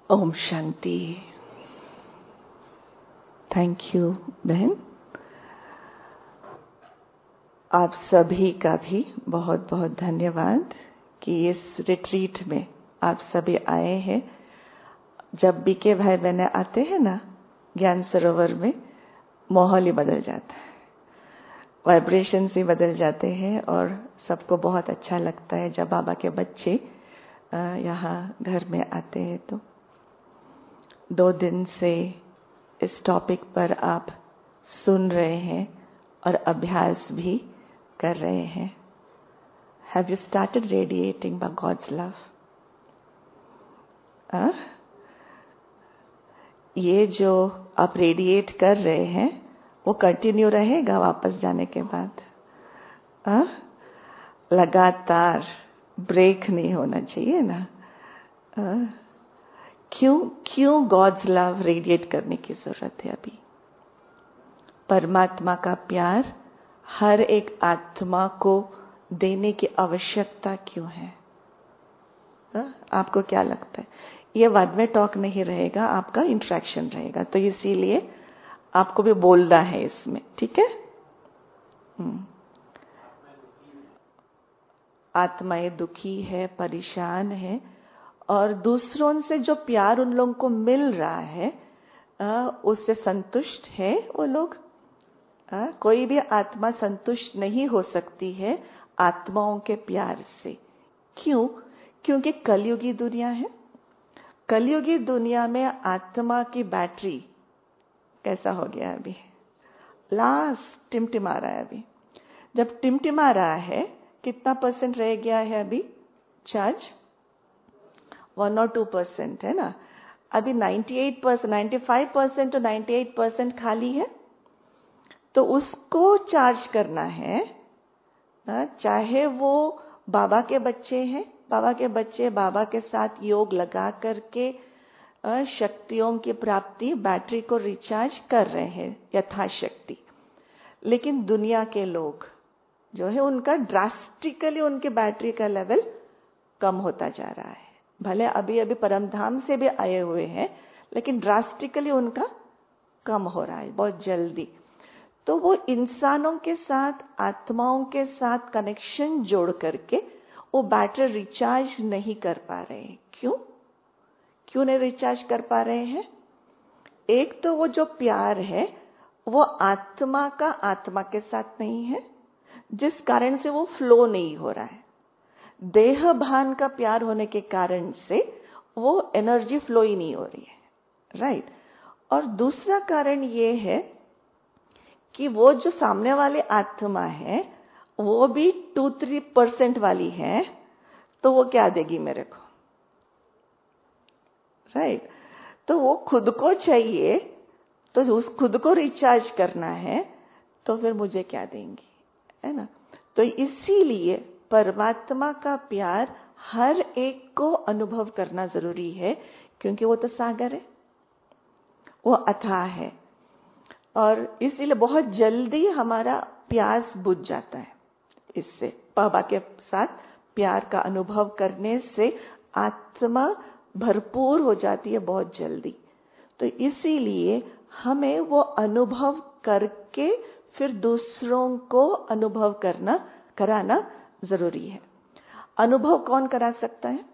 Om Shanti. Thank you बहन। आप सभी का भी बहुत बहुत धन्यवाद कि इस रिट्रीट में आप सभी आए हैं। जब भी के भाई बहने आते हैं ना ज्ञान सरोवर में, माहौल ही बदल जाता है, वाइब्रेशंस ही बदल जाते हैं और सबको बहुत अच्छा लगता है जब बाबा के बच्चे यहाँ घर में आते हैं। तो 2 दिन से इस टॉपिक पर आप सुन रहे हैं और अभ्यास भी कर रहे हैं। Have you started radiating by God's love? ये जो आप रेडिएट कर रहे हैं वो कंटिन्यू रहेगा वापस जाने के बाद। लगातार ब्रेक नहीं होना चाहिए ना। क्यों गॉड्स लव रेडिएट करने की जरूरत है? अभी परमात्मा का प्यार हर एक आत्मा को देने की आवश्यकता क्यों है? आपको क्या लगता है? ये बाद में टॉक नहीं रहेगा, आपका इंटरेक्शन रहेगा, तो इसीलिए आपको भी बोलना है इसमें, ठीक है? आत्माएं दुखी है, परेशान है और दूसरों से जो प्यार उन लोगों को मिल रहा है उससे संतुष्ट है वो लोग। कोई भी आत्मा संतुष्ट नहीं हो सकती है आत्माओं के प्यार से। क्यों? क्योंकि कलयुगी दुनिया है। कलयुगी दुनिया में आत्मा की बैटरी कैसा हो गया है? अभी लास्ट टिमटिमा रहा है। अभी जब टिमटिमा रहा है कितना % रह गया है अभी चार्ज? 1 और 2% है ना। अभी 98%, 95% तो 98% खाली है। तो उसको चार्ज करना है। चाहे वो बाबा के बच्चे हैं, बाबा के बच्चे बाबा के साथ योग लगा करके शक्तियों की प्राप्ति, बैटरी को रिचार्ज कर रहे हैं यथाशक्ति। लेकिन दुनिया के लोग जो है उनका ड्रास्टिकली उनके बैटरी का लेवल कम होता जा रहा है। भले अभी अभी परमधाम से भी आए हुए हैं लेकिन ड्रास्टिकली उनका कम हो रहा है बहुत जल्दी। तो वो इंसानों के साथ, आत्माओं के साथ कनेक्शन जोड़ करके वो बैटरी रिचार्ज नहीं कर पा रहे हैं। क्यों नहीं रिचार्ज कर पा रहे हैं? एक तो वो जो प्यार है वो आत्मा का आत्मा के साथ नहीं है, जिस कारण से वो फ्लो नहीं हो रहा है। देह भान का प्यार होने के कारण से वो एनर्जी फ्लो ही नहीं हो रही है, राइट? और दूसरा कारण ये है कि वो जो सामने वाले आत्मा है वो भी 2-3% वाली है, तो वो क्या देगी मेरे को, राइट? तो वो खुद को चाहिए, तो उस खुद को रिचार्ज करना है, तो फिर मुझे क्या देंगी, है ना? तो इसीलिए परमात्मा का प्यार हर एक को अनुभव करना जरूरी है, क्योंकि वो तो सागर है, वो अथाह है। और इसीलिए बहुत जल्दी हमारा प्यास बुझ जाता है। इससे बाबा के साथ प्यार का अनुभव करने से आत्मा भरपूर हो जाती है बहुत जल्दी। तो इसीलिए हमें वो अनुभव करके फिर दूसरों को अनुभव कराना जरूरी है। अनुभव कौन करा सकता है?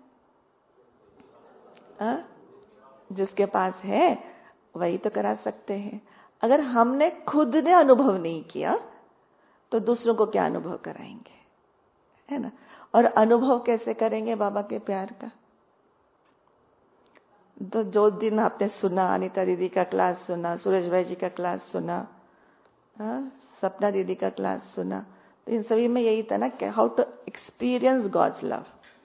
जिसके पास है वही तो करा सकते हैं। अगर हमने खुद ने अनुभव नहीं किया तो दूसरों को क्या अनुभव कराएंगे, है ना? और अनुभव कैसे करेंगे बाबा के प्यार का? तो जो दिन आपने सुना, अनीता दीदी का क्लास सुना, सूरज भाई जी का क्लास सुना, सपना दीदी का क्लास सुना, तो इन सभी में यही था ना कि how to experience God's love.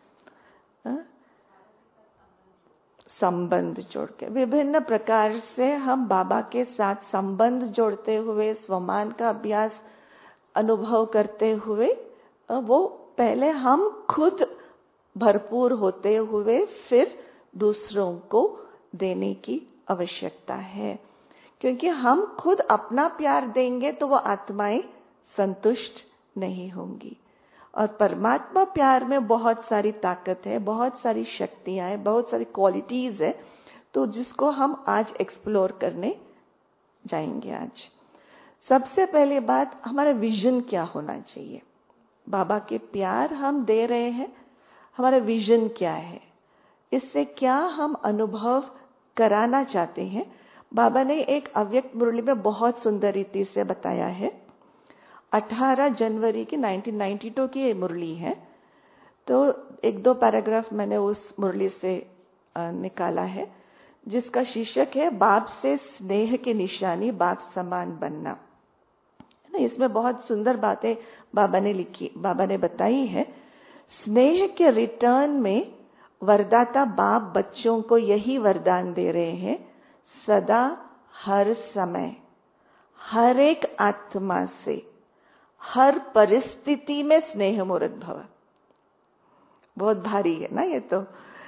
संबंध जोड़ के विभिन्न प्रकार से हम बाबा के साथ संबंध जोड़ते हुए स्वमान का अभ्यास अनुभव करते हुए वो पहले हम खुद भरपूर होते हुए फिर दूसरों को देने की आवश्यकता है। क्योंकि हम खुद अपना प्यार देंगे तो वो आत्माएं संतुष्ट नहीं होंगी। और परमात्मा प्यार में बहुत सारी ताकत है, बहुत सारी शक्तियां हैं, बहुत सारी क्वालिटीज है तो जिसको हम आज एक्सप्लोर करने जाएंगे। आज सबसे पहली बात, हमारा विजन क्या होना चाहिए? बाबा के प्यार हम दे रहे हैं, हमारा विजन क्या है? इससे क्या हम अनुभव कराना चाहते हैं? बाबा ने एक अव्यक्त मुरली में बहुत सुंदर रीति से बताया है। 18 जनवरी की 1992 की ये मुरली है, तो एक दो पैराग्राफ मैंने उस मुरली से निकाला है, जिसका शीर्षक है बाप से स्नेह की निशानी, बाप समान बनना। इसमें बहुत सुंदर बातें बाबा ने लिखी, बाबा ने बताई है। स्नेह के रिटर्न में वरदाता बाप बच्चों को यही वरदान दे रहे हैं, सदा हर समय हर एक आत्मा से हर परिस्थिति में स्नेह मूर्त भव। बहुत भारी है ना ये तो।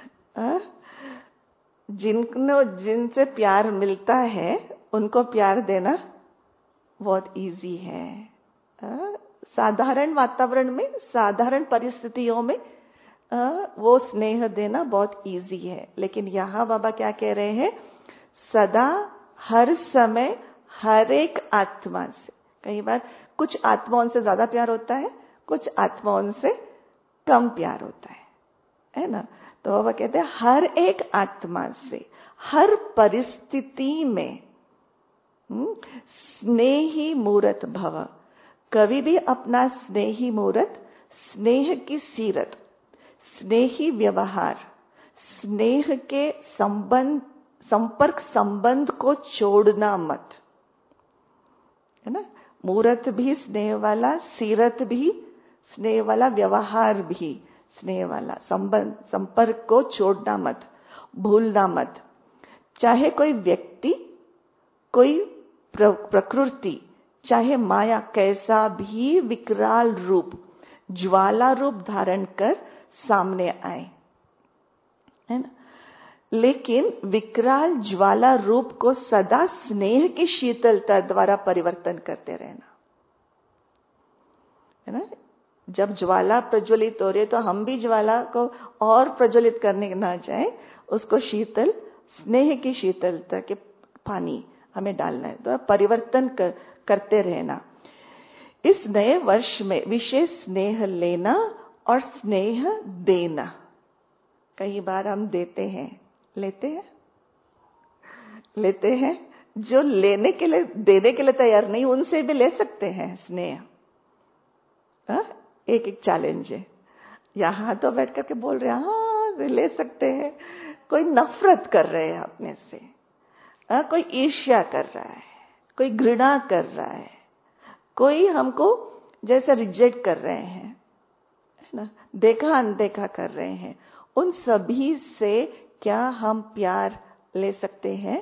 जिनसे प्यार मिलता है उनको प्यार देना बहुत इजी है। साधारण वातावरण में, साधारण परिस्थितियों में वो स्नेह देना बहुत इजी है। लेकिन यहां बाबा क्या कह रहे हैं? सदा हर समय हर एक आत्मा से। कई बार कुछ आत्माओं से ज्यादा प्यार होता है, कुछ आत्माओं से कम प्यार होता है ना? तो बाबा कहते हैं हर एक आत्मा से हर परिस्थिति में स्नेही मूरत भव। कभी भी अपना स्नेही मूरत, स्नेह की सीरत, स्नेही व्यवहार, स्नेह के संपर्क संबंध को छोड़ना मत, है ना? मूरत भी स्नेह वाला, सीरत भी स्नेह वाला, व्यवहार भी स्नेह वाला, संपर्क को छोड़ना मत, भूलना मत। चाहे कोई व्यक्ति, कोई प्रकृति, चाहे माया कैसा भी विकराल रूप, ज्वाला रूप धारण कर सामने आए, है ना? लेकिन विकराल ज्वाला रूप को सदा स्नेह की शीतलता द्वारा परिवर्तन करते रहना, है ना? जब ज्वाला प्रज्वलित हो रही है तो हम भी ज्वाला को और प्रज्वलित करने ना जाए, उसको शीतल, स्नेह की शीतलता के पानी हमें डालना है, तो परिवर्तन करते रहना। इस नए वर्ष में विशेष स्नेह लेना और स्नेह देना। कई बार हम देते हैं, लेते हैं, जो लेने के लिए, देने के लिए तैयार नहीं, उनसे भी ले सकते हैं स्नेह। एक चैलेंज है। यहां तो बैठ करके बोल रहे हैं हाँ ले सकते हैं, कोई नफरत कर रहे हैं अपने से, कोई ईर्ष्या कर रहा है, कोई घृणा कर रहा है, कोई हमको जैसे रिजेक्ट कर रहे हैं, है ना? देखा अनदेखा कर रहे हैं, उन सभी से क्या हम प्यार ले सकते हैं?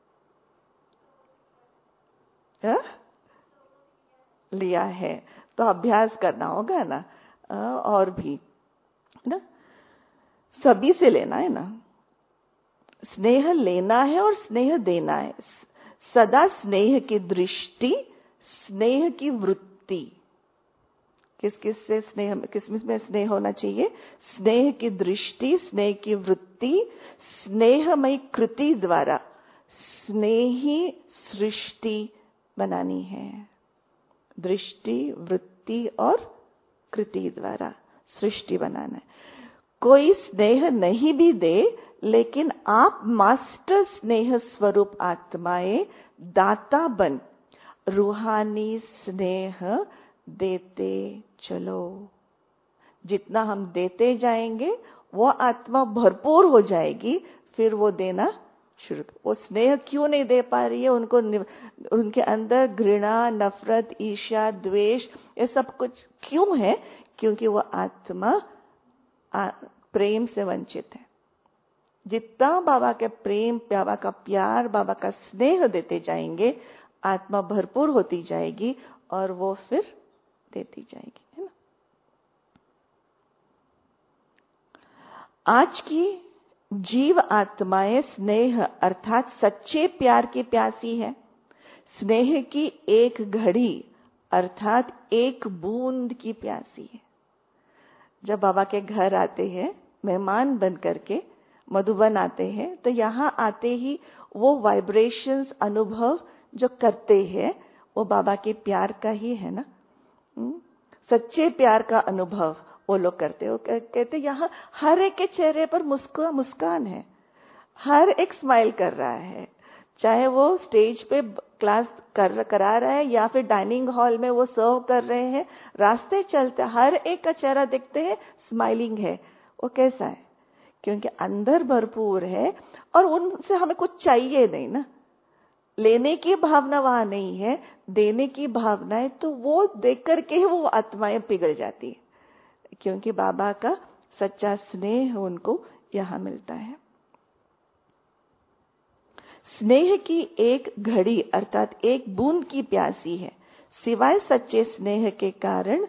लिया है तो अभ्यास करना होगा ना, और भी ना, सभी से लेना है ना। स्नेह लेना है और स्नेह देना है। सदा स्नेह की दृष्टि, स्नेह की वृत्ति। किस से स्नेह, किस में स्नेह होना चाहिए? स्नेह की दृष्टि, स्नेह की वृत्ति, स्नेहमयी कृति द्वारा स्नेही सृष्टि बनानी है। दृष्टि, वृत्ति और कृति द्वारा सृष्टि बनाना है। कोई स्नेह नहीं भी दे, लेकिन आप मास्टर स्नेह स्वरूप आत्माएं दाता बन रूहानी स्नेह देते चलो। जितना हम देते जाएंगे वो आत्मा भरपूर हो जाएगी, फिर वो देना शुरू। वो स्नेह क्यों नहीं दे पा रही है? उनको, उनके अंदर घृणा, नफरत, ईर्ष्या, द्वेष, ये सब कुछ क्यों है? क्योंकि वो आत्मा प्रेम से वंचित है। जितना बाबा के प्रेम, बाबा का प्यार, बाबा का स्नेह देते जाएंगे, आत्मा भरपूर होती जाएगी और वो फिर देती जाएगी, है ना? आज की जीव आत्माएं स्नेह अर्थात सच्चे प्यार की प्यासी है। स्नेह की एक घड़ी अर्थात एक बूंद की प्यासी है। जब बाबा के घर आते हैं मेहमान बन करके, मधुबन आते हैं तो यहाँ आते ही वो वाइब्रेशंस अनुभव जो करते हैं वो बाबा के प्यार का ही है ना। सच्चे प्यार का अनुभव वो लोग करते हैं। वो कहते यहाँ हर एक के चेहरे पर मुस्कान है, हर एक स्माइल कर रहा है, चाहे वो स्टेज पे क्लास करा रहा है या फिर डाइनिंग हॉल में वो सर्व कर रहे हैं, रास्ते चलते हर एक का चेहरा देखते हैं स्माइलिंग है। वो कैसा है? क्योंकि अंदर भरपूर है और उनसे हमें कुछ चाहिए नहीं ना, लेने की भावना वहां नहीं है, देने की भावना है। तो वो देख करके ही वो आत्माएं पिघल जाती है, क्योंकि बाबा का सच्चा स्नेह उनको यहां मिलता है। स्नेह की एक घड़ी अर्थात एक बूंद की प्यासी है, सिवाय सच्चे स्नेह के कारण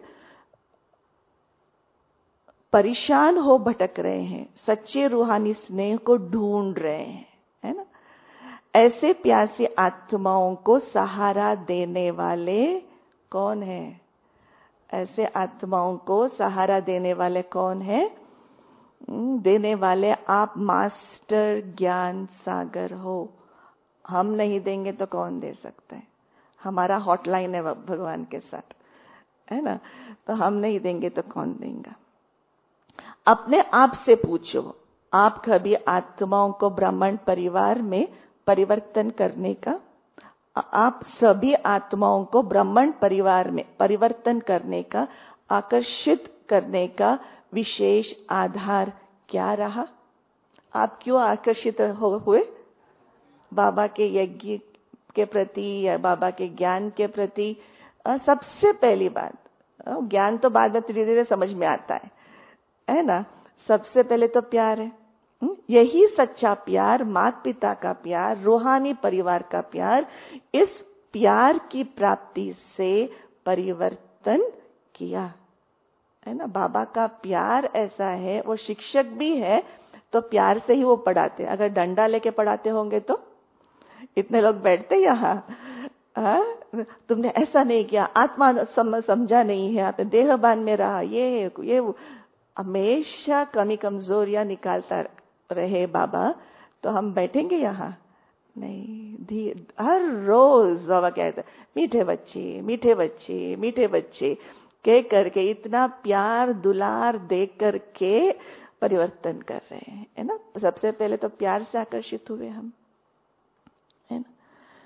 परेशान हो भटक रहे हैं, सच्चे रूहानी स्नेह को ढूंढ रहे हैं, है ना। ऐसे प्यासी आत्माओं को सहारा देने वाले कौन है? ऐसे आत्माओं को सहारा देने वाले कौन है? देने वाले आप मास्टर ज्ञान सागर हो। हम नहीं देंगे तो कौन दे सकता है? हमारा हॉटलाइन है भगवान के साथ, है ना। तो हम नहीं देंगे तो कौन देगा? अपने आप से पूछो, आप कभी आत्माओं को ब्राह्मण परिवार में परिवर्तन करने का, आप सभी आत्माओं को ब्राह्मण परिवार में परिवर्तन करने का, आकर्षित करने का विशेष आधार क्या रहा? आप क्यों आकर्षित हुए? बाबा के यज्ञ के प्रति या बाबा के ज्ञान के प्रति? सबसे पहली बात, ज्ञान तो बाद में धीरे धीरे समझ में आता है ना। सबसे पहले तो प्यार है। यही सच्चा प्यार, माता पिता का प्यार, रूहानी परिवार का प्यार, इस प्यार की प्राप्ति से परिवर्तन किया, है ना। बाबा का प्यार ऐसा है, वो शिक्षक भी है तो प्यार से ही वो पढ़ाते। अगर डंडा लेके पढ़ाते होंगे तो इतने लोग बैठते यहाँ, तुमने ऐसा नहीं किया, आत्मा समझा नहीं है, आपने देहबान में रहा, ये हमेशा कमी कमजोरियां निकालता रहे बाबा, तो हम बैठेंगे यहाँ नहीं। हर रोज बाबा कहते मीठे बच्चे मीठे बच्चे मीठे बच्चे कह करके इतना प्यार दुलार दे करके परिवर्तन कर रहे हैं, है ना। सबसे पहले तो प्यार से आकर्षित हुए हम, है ना।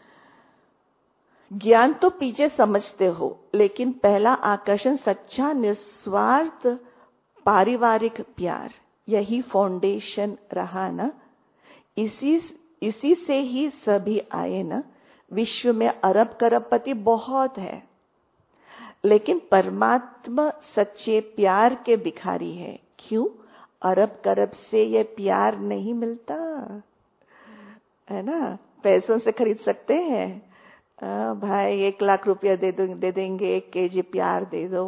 ज्ञान तो पीछे समझते हो, लेकिन पहला आकर्षण सच्चा निस्वार्थ पारिवारिक प्यार, यही फाउंडेशन रहा ना। इसी से ही सभी आए ना। विश्व में अरब करोड़पति बहुत है, लेकिन परमात्मा सच्चे प्यार के भिखारी है। क्यों? अरब करब से ये प्यार नहीं मिलता, है ना। पैसों से खरीद सकते हैं, भाई 1 लाख रुपया दे देंगे, 1 केजी प्यार दे दो,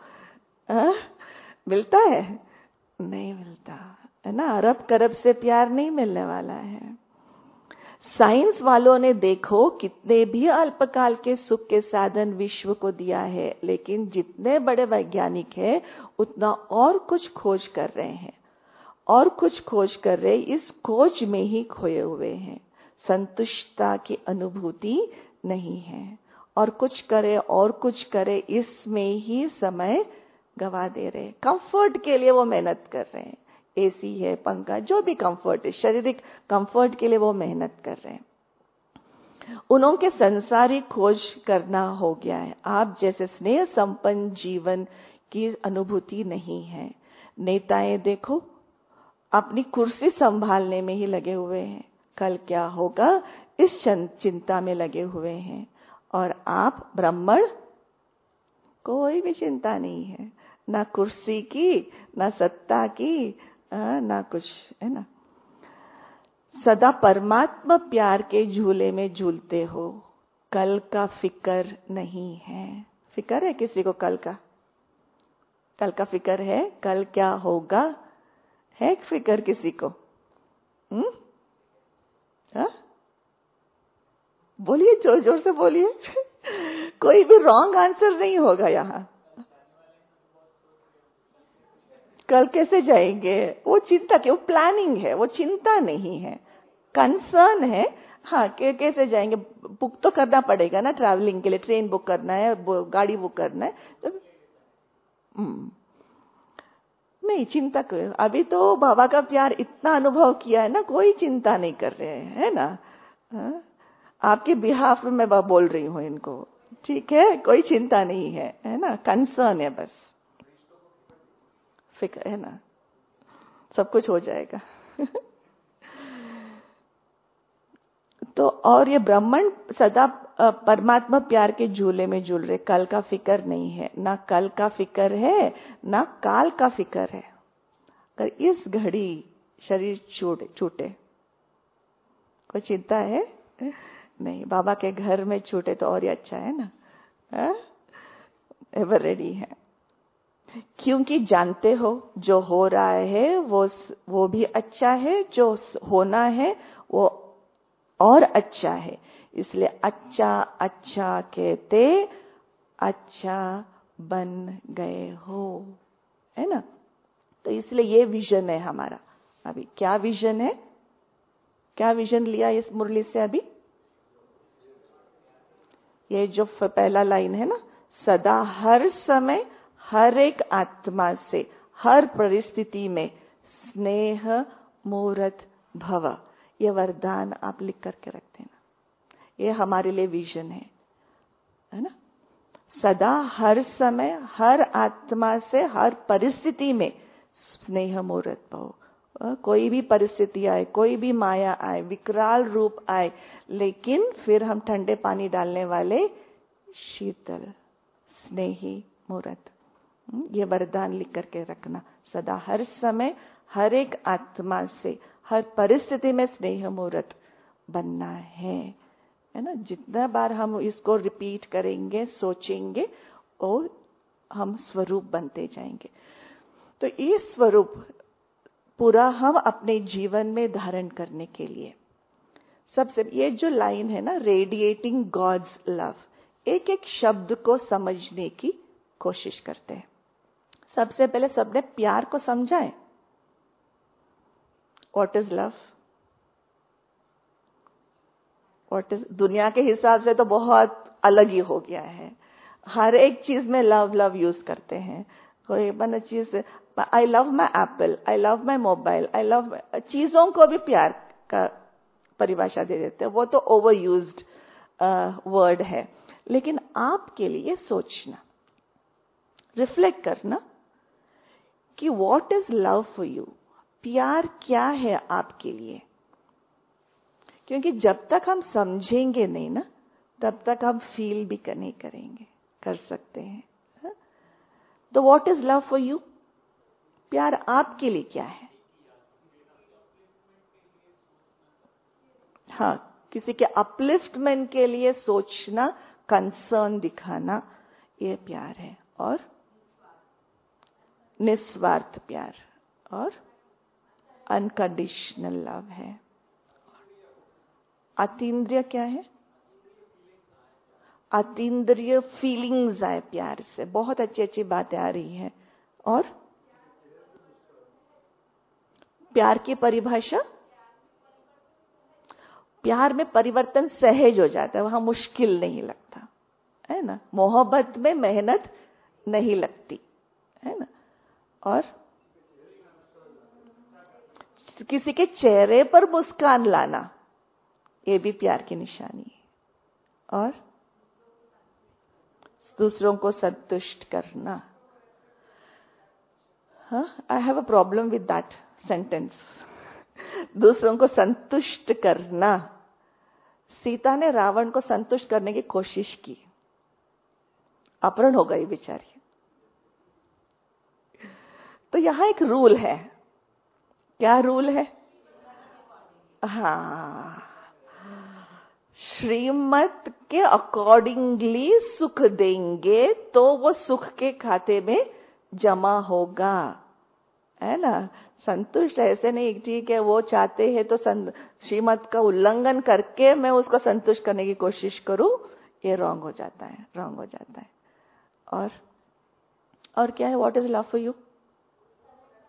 मिलता है? नहीं मिलता, है ना। अरब करब से प्यार नहीं मिलने वाला है। साइंस वालों ने देखो कितने भी अल्पकाल के सुख के साधन विश्व को दिया है, लेकिन जितने बड़े वैज्ञानिक हैं उतना और कुछ खोज कर रहे हैं, और कुछ खोज कर रहे, इस खोज में ही खोए हुए हैं। संतुष्टता की अनुभूति नहीं है, और कुछ करे और कुछ करे, इसमें ही समय गवा दे रहे। कंफर्ट के लिए वो मेहनत कर रहे हैं, एसी है, पंखा, जो भी कंफर्ट है, शारीरिक कंफर्ट के लिए वो मेहनत कर रहे हैं। उन्हों के संसारिक खोज करना हो गया है। आप जैसे स्नेह संपन्न जीवन की अनुभूति नहीं है। नेताएं देखो अपनी कुर्सी संभालने में ही लगे हुए हैं, कल क्या होगा इस चिंता में लगे हुए हैं, और आप ब्राह्मण कोई भी चिंता नहीं है, ना कुर्सी की, ना सत्ता की, ना कुछ, है ना। सदा परमात्मा प्यार के झूले में झूलते हो, कल का फिक्र नहीं है। फिक्र है किसी को कल का? कल का फिक्र है? कल क्या होगा है फिक्र किसी को? बोलिए, जोर जोर से बोलिए। कोई भी रॉन्ग आंसर नहीं होगा यहाँ। कल कैसे जाएंगे, वो चिंता की, वो प्लानिंग है, वो चिंता नहीं है, कंसर्न है। हाँ, कैसे जाएंगे, बुक तो करना पड़ेगा ना ट्रैवलिंग के लिए, ट्रेन बुक करना है, गाड़ी बुक करना है तो नहीं चिंता करो। अभी तो बाबा का प्यार इतना अनुभव किया है ना, कोई चिंता नहीं कर रहे हैं, है ना। हाँ? आपके बिहाफ में मैं बोल रही हूँ इनको, ठीक है, कोई चिंता नहीं है ना, कंसर्न है बस, फिक्र है ना, सब कुछ हो जाएगा। तो और ये ब्राह्मण सदा परमात्मा प्यार के झूले में झूल रहे, कल का फिक्र नहीं है, ना कल का फिक्र है ना काल का फिक्र है। अगर इस घड़ी शरीर छूटे कोई चिंता है नहीं, बाबा के घर में छूटे तो और ही अच्छा है ना, एवर रेडी है। क्योंकि जानते हो जो हो रहा है वो भी अच्छा है, जो होना है वो और अच्छा है, इसलिए अच्छा अच्छा कहते अच्छा बन गए हो, है ना। तो इसलिए ये विजन है हमारा। अभी क्या विजन है, क्या विजन लिया इस मुरली से अभी, ये जो पहला लाइन है ना, सदा हर समय हर एक आत्मा से हर परिस्थिति में स्नेह मूर्त भव, ये वरदान आप लिख करके रखते हैं ना, ये हमारे लिए विजन है ना। सदा हर समय हर आत्मा से हर परिस्थिति में स्नेह मूर्त भव। कोई भी परिस्थिति आए, कोई भी माया आए, विकराल रूप आए, लेकिन फिर हम ठंडे पानी डालने वाले शीतल स्नेही मूर्त, ये वरदान लिख करके रखना। सदा हर समय हर एक आत्मा से हर परिस्थिति में स्नेह मूर्त बनना है ना। जितना बार हम इसको रिपीट करेंगे, सोचेंगे, और हम स्वरूप बनते जाएंगे। तो ये स्वरूप पूरा हम अपने जीवन में धारण करने के लिए सबसे, ये जो लाइन है ना, रेडिएटिंग गॉड्स लव, एक एक शब्द को समझने की कोशिश करते हैं। सबसे पहले सबने प्यार को समझा है। What is love, what is, दुनिया के हिसाब से तो बहुत अलग ही हो गया है, हर एक चीज में लव लव यूज करते हैं। कोई मन चीज, I love my apple, I love my mobile, I love, चीजों को भी प्यार का परिभाषा दे देते हैं, वो तो ओवर यूज्ड वर्ड है। लेकिन आपके लिए सोचना, रिफ्लेक्ट करना कि what is love for you, प्यार क्या है आपके लिए। क्योंकि जब तक हम समझेंगे नहीं ना, तब तक हम फील भी नहीं करेंगे, कर सकते हैं। तो what is love for you, प्यार आपके लिए क्या है। हाँ, किसी के अपलिफ्टमेंट के लिए सोचना, कंसर्न दिखाना, ये प्यार है। और निस्वार्थ प्यार और अनकंडीशनल लव है। अतीन्द्रिय क्या है, अतीन्द्रिय फीलिंग्स आए प्यार से, बहुत अच्छी अच्छी बातें आ रही हैं। और प्यार की परिभाषा, प्यार में परिवर्तन सहज हो जाता है, वहां मुश्किल नहीं लगता, है ना। मोहब्बत में मेहनत नहीं लगती, है ना। और किसी के चेहरे पर मुस्कान लाना, ये भी प्यार की निशानी है। और दूसरों को संतुष्ट करना। हाँ, I have a problem with that sentence, दूसरों को संतुष्ट करना। सीता ने रावण को संतुष्ट करने की कोशिश की, अपहरण हो गई बेचारी। तो यहां एक रूल है, क्या रूल है, हाँ, श्रीमत के अकॉर्डिंगली सुख देंगे तो वो सुख के खाते में जमा होगा, है ना। संतुष्ट ऐसे नहीं, ठीक है वो चाहते हैं तो श्रीमत का उल्लंघन करके मैं उसको संतुष्ट करने की कोशिश करूं, ये रॉन्ग हो जाता है, रॉन्ग हो जाता है। और क्या है, what is love for you,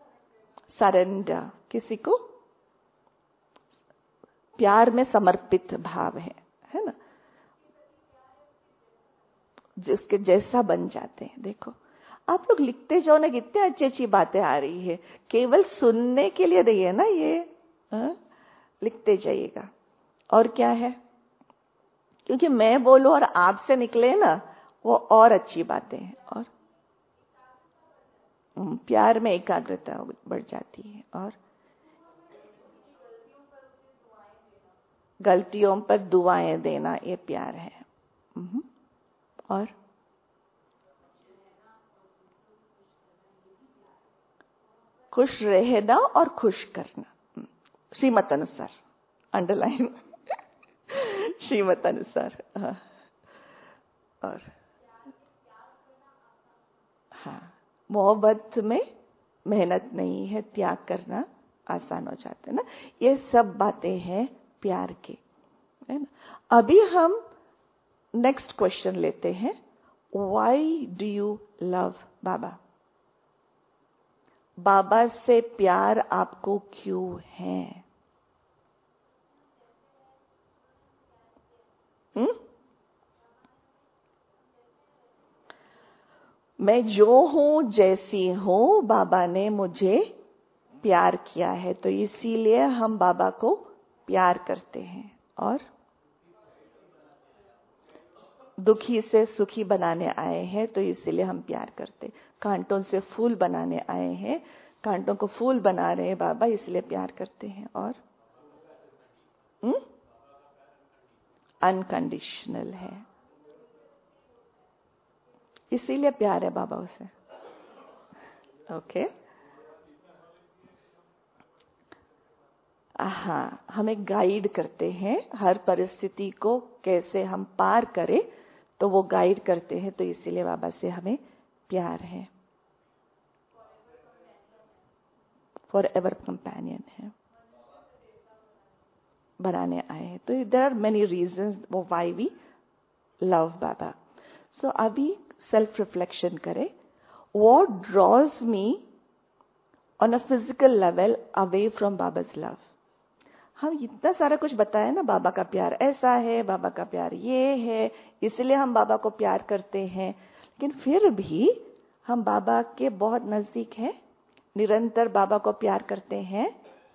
surrender, किसी को प्यार में समर्पित भाव है ना, जिसके जैसा बन जाते हैं। देखो आप लोग लिखते जाओ ना, कितनी अच्छी अच्छी बातें आ रही है, केवल सुनने के लिए नहीं है ना ये, लिखते जाइएगा। और क्या है, क्योंकि मैं बोलूं और आपसे निकले ना, वो और अच्छी बातें हैं, और प्यार में एकाग्रता बढ़ जाती है। और गलतियों पर दुआएं देना, ये प्यार है। और खुश रहना और खुश करना, श्रीमत अनुसार, अंडरलाइन श्रीमत अनुसार। और हाँ, मोहब्बत में मेहनत नहीं है, त्याग करना आसान हो जाता है ना। ये सब बातें हैं प्यार के, है ना। अभी हम नेक्स्ट क्वेश्चन लेते हैं, why do you love Baba? Baba से प्यार आपको क्यों है? मैं जो हूं, जैसी हूं, बाबा ने मुझे प्यार किया है, तो इसीलिए हम बाबा को प्यार करते हैं। और दुखी से सुखी बनाने आए हैं, तो इसीलिए हम प्यार करते। कांटों से फूल बनाने आए हैं, कांटों को फूल बना रहे हैं बाबा, इसलिए प्यार करते हैं। और अनकंडीशनल है, इसीलिए प्यार है बाबा उसे। ओके, हाँ, हमें गाइड करते हैं हर परिस्थिति को कैसे हम पार करें, तो वो गाइड करते हैं, तो इसीलिए बाबा से हमें प्यार है। फॉर एवर कंपेनियन है, बनाने आए हैं। तो there are many reasons why we love Baba. So अभी सेल्फ रिफ्लेक्शन करें, what draws me on a physical level away from Baba's love? हम इतना सारा कुछ बताया ना, बाबा का प्यार ऐसा है, बाबा का प्यार ये है, इसलिए हम बाबा को प्यार करते हैं। लेकिन फिर भी हम बाबा के बहुत नजदीक हैं, निरंतर बाबा को प्यार करते हैं।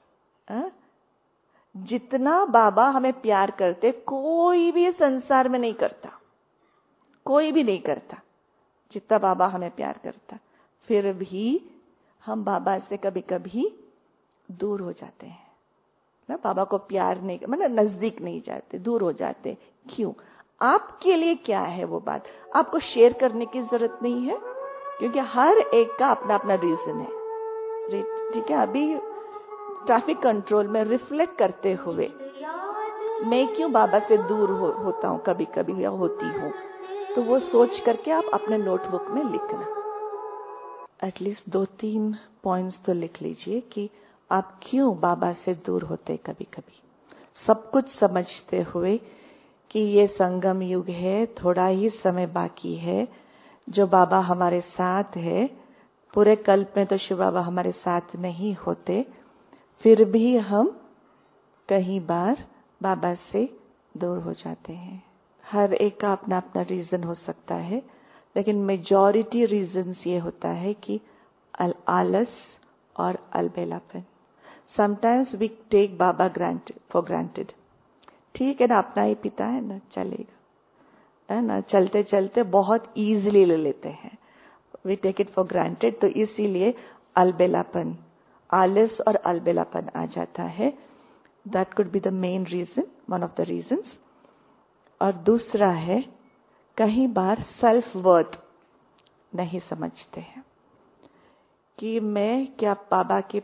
जितना बाबा हमें प्यार करते, कोई भी संसार में नहीं करता, कोई भी नहीं करता जितना बाबा हमें प्यार करता। फिर भी हम बाबा से कभी कभी दूर हो जाते हैं ना, बाबा को प्यार नहीं, मतलब नजदीक नहीं जाते, दूर हो जाते। क्यों? आपके लिए क्या है वो बात, आपको शेयर करने की जरूरत नहीं है, क्योंकि हर एक का अपना अपना रीजन है। ठीक है, अभी ट्रैफिक कंट्रोल में रिफ्लेक्ट करते हुए मैं क्यों बाबा से दूर होता हूं कभी कभी, या होती हूं, तो वो सोच करके आप अपने नोटबुक में लिखना। एटलीस्ट 2-3 पॉइंट्स तो लिख लीजिए कि आप क्यों बाबा से दूर होते कभी कभी, सब कुछ समझते हुए कि ये संगम युग है, थोड़ा ही समय बाकी है, जो बाबा हमारे साथ है। पूरे कल्प में तो शिव बाबा हमारे साथ नहीं होते, फिर भी हम कई बार बाबा से दूर हो जाते हैं। हर एक का अपना अपना रीजन हो सकता है, लेकिन मेजॉरिटी रीजन्स ये होता है कि आलस और अलबेलापन। Sometimes we take Baba for granted. ठीक है ना, अपना ही पिता है ना, चलेगा, है ना, चलते चलते बहुत इजीली ले लेते हैं, we take it for granted. तो इसीलिए अलबेलापन, आलस और अलबेलापन आ जाता है। That could be the main reason, one of the reasons. और दूसरा है, कई बार सेल्फ वर्थ नहीं समझते हैं कि मैं क्या बाबा के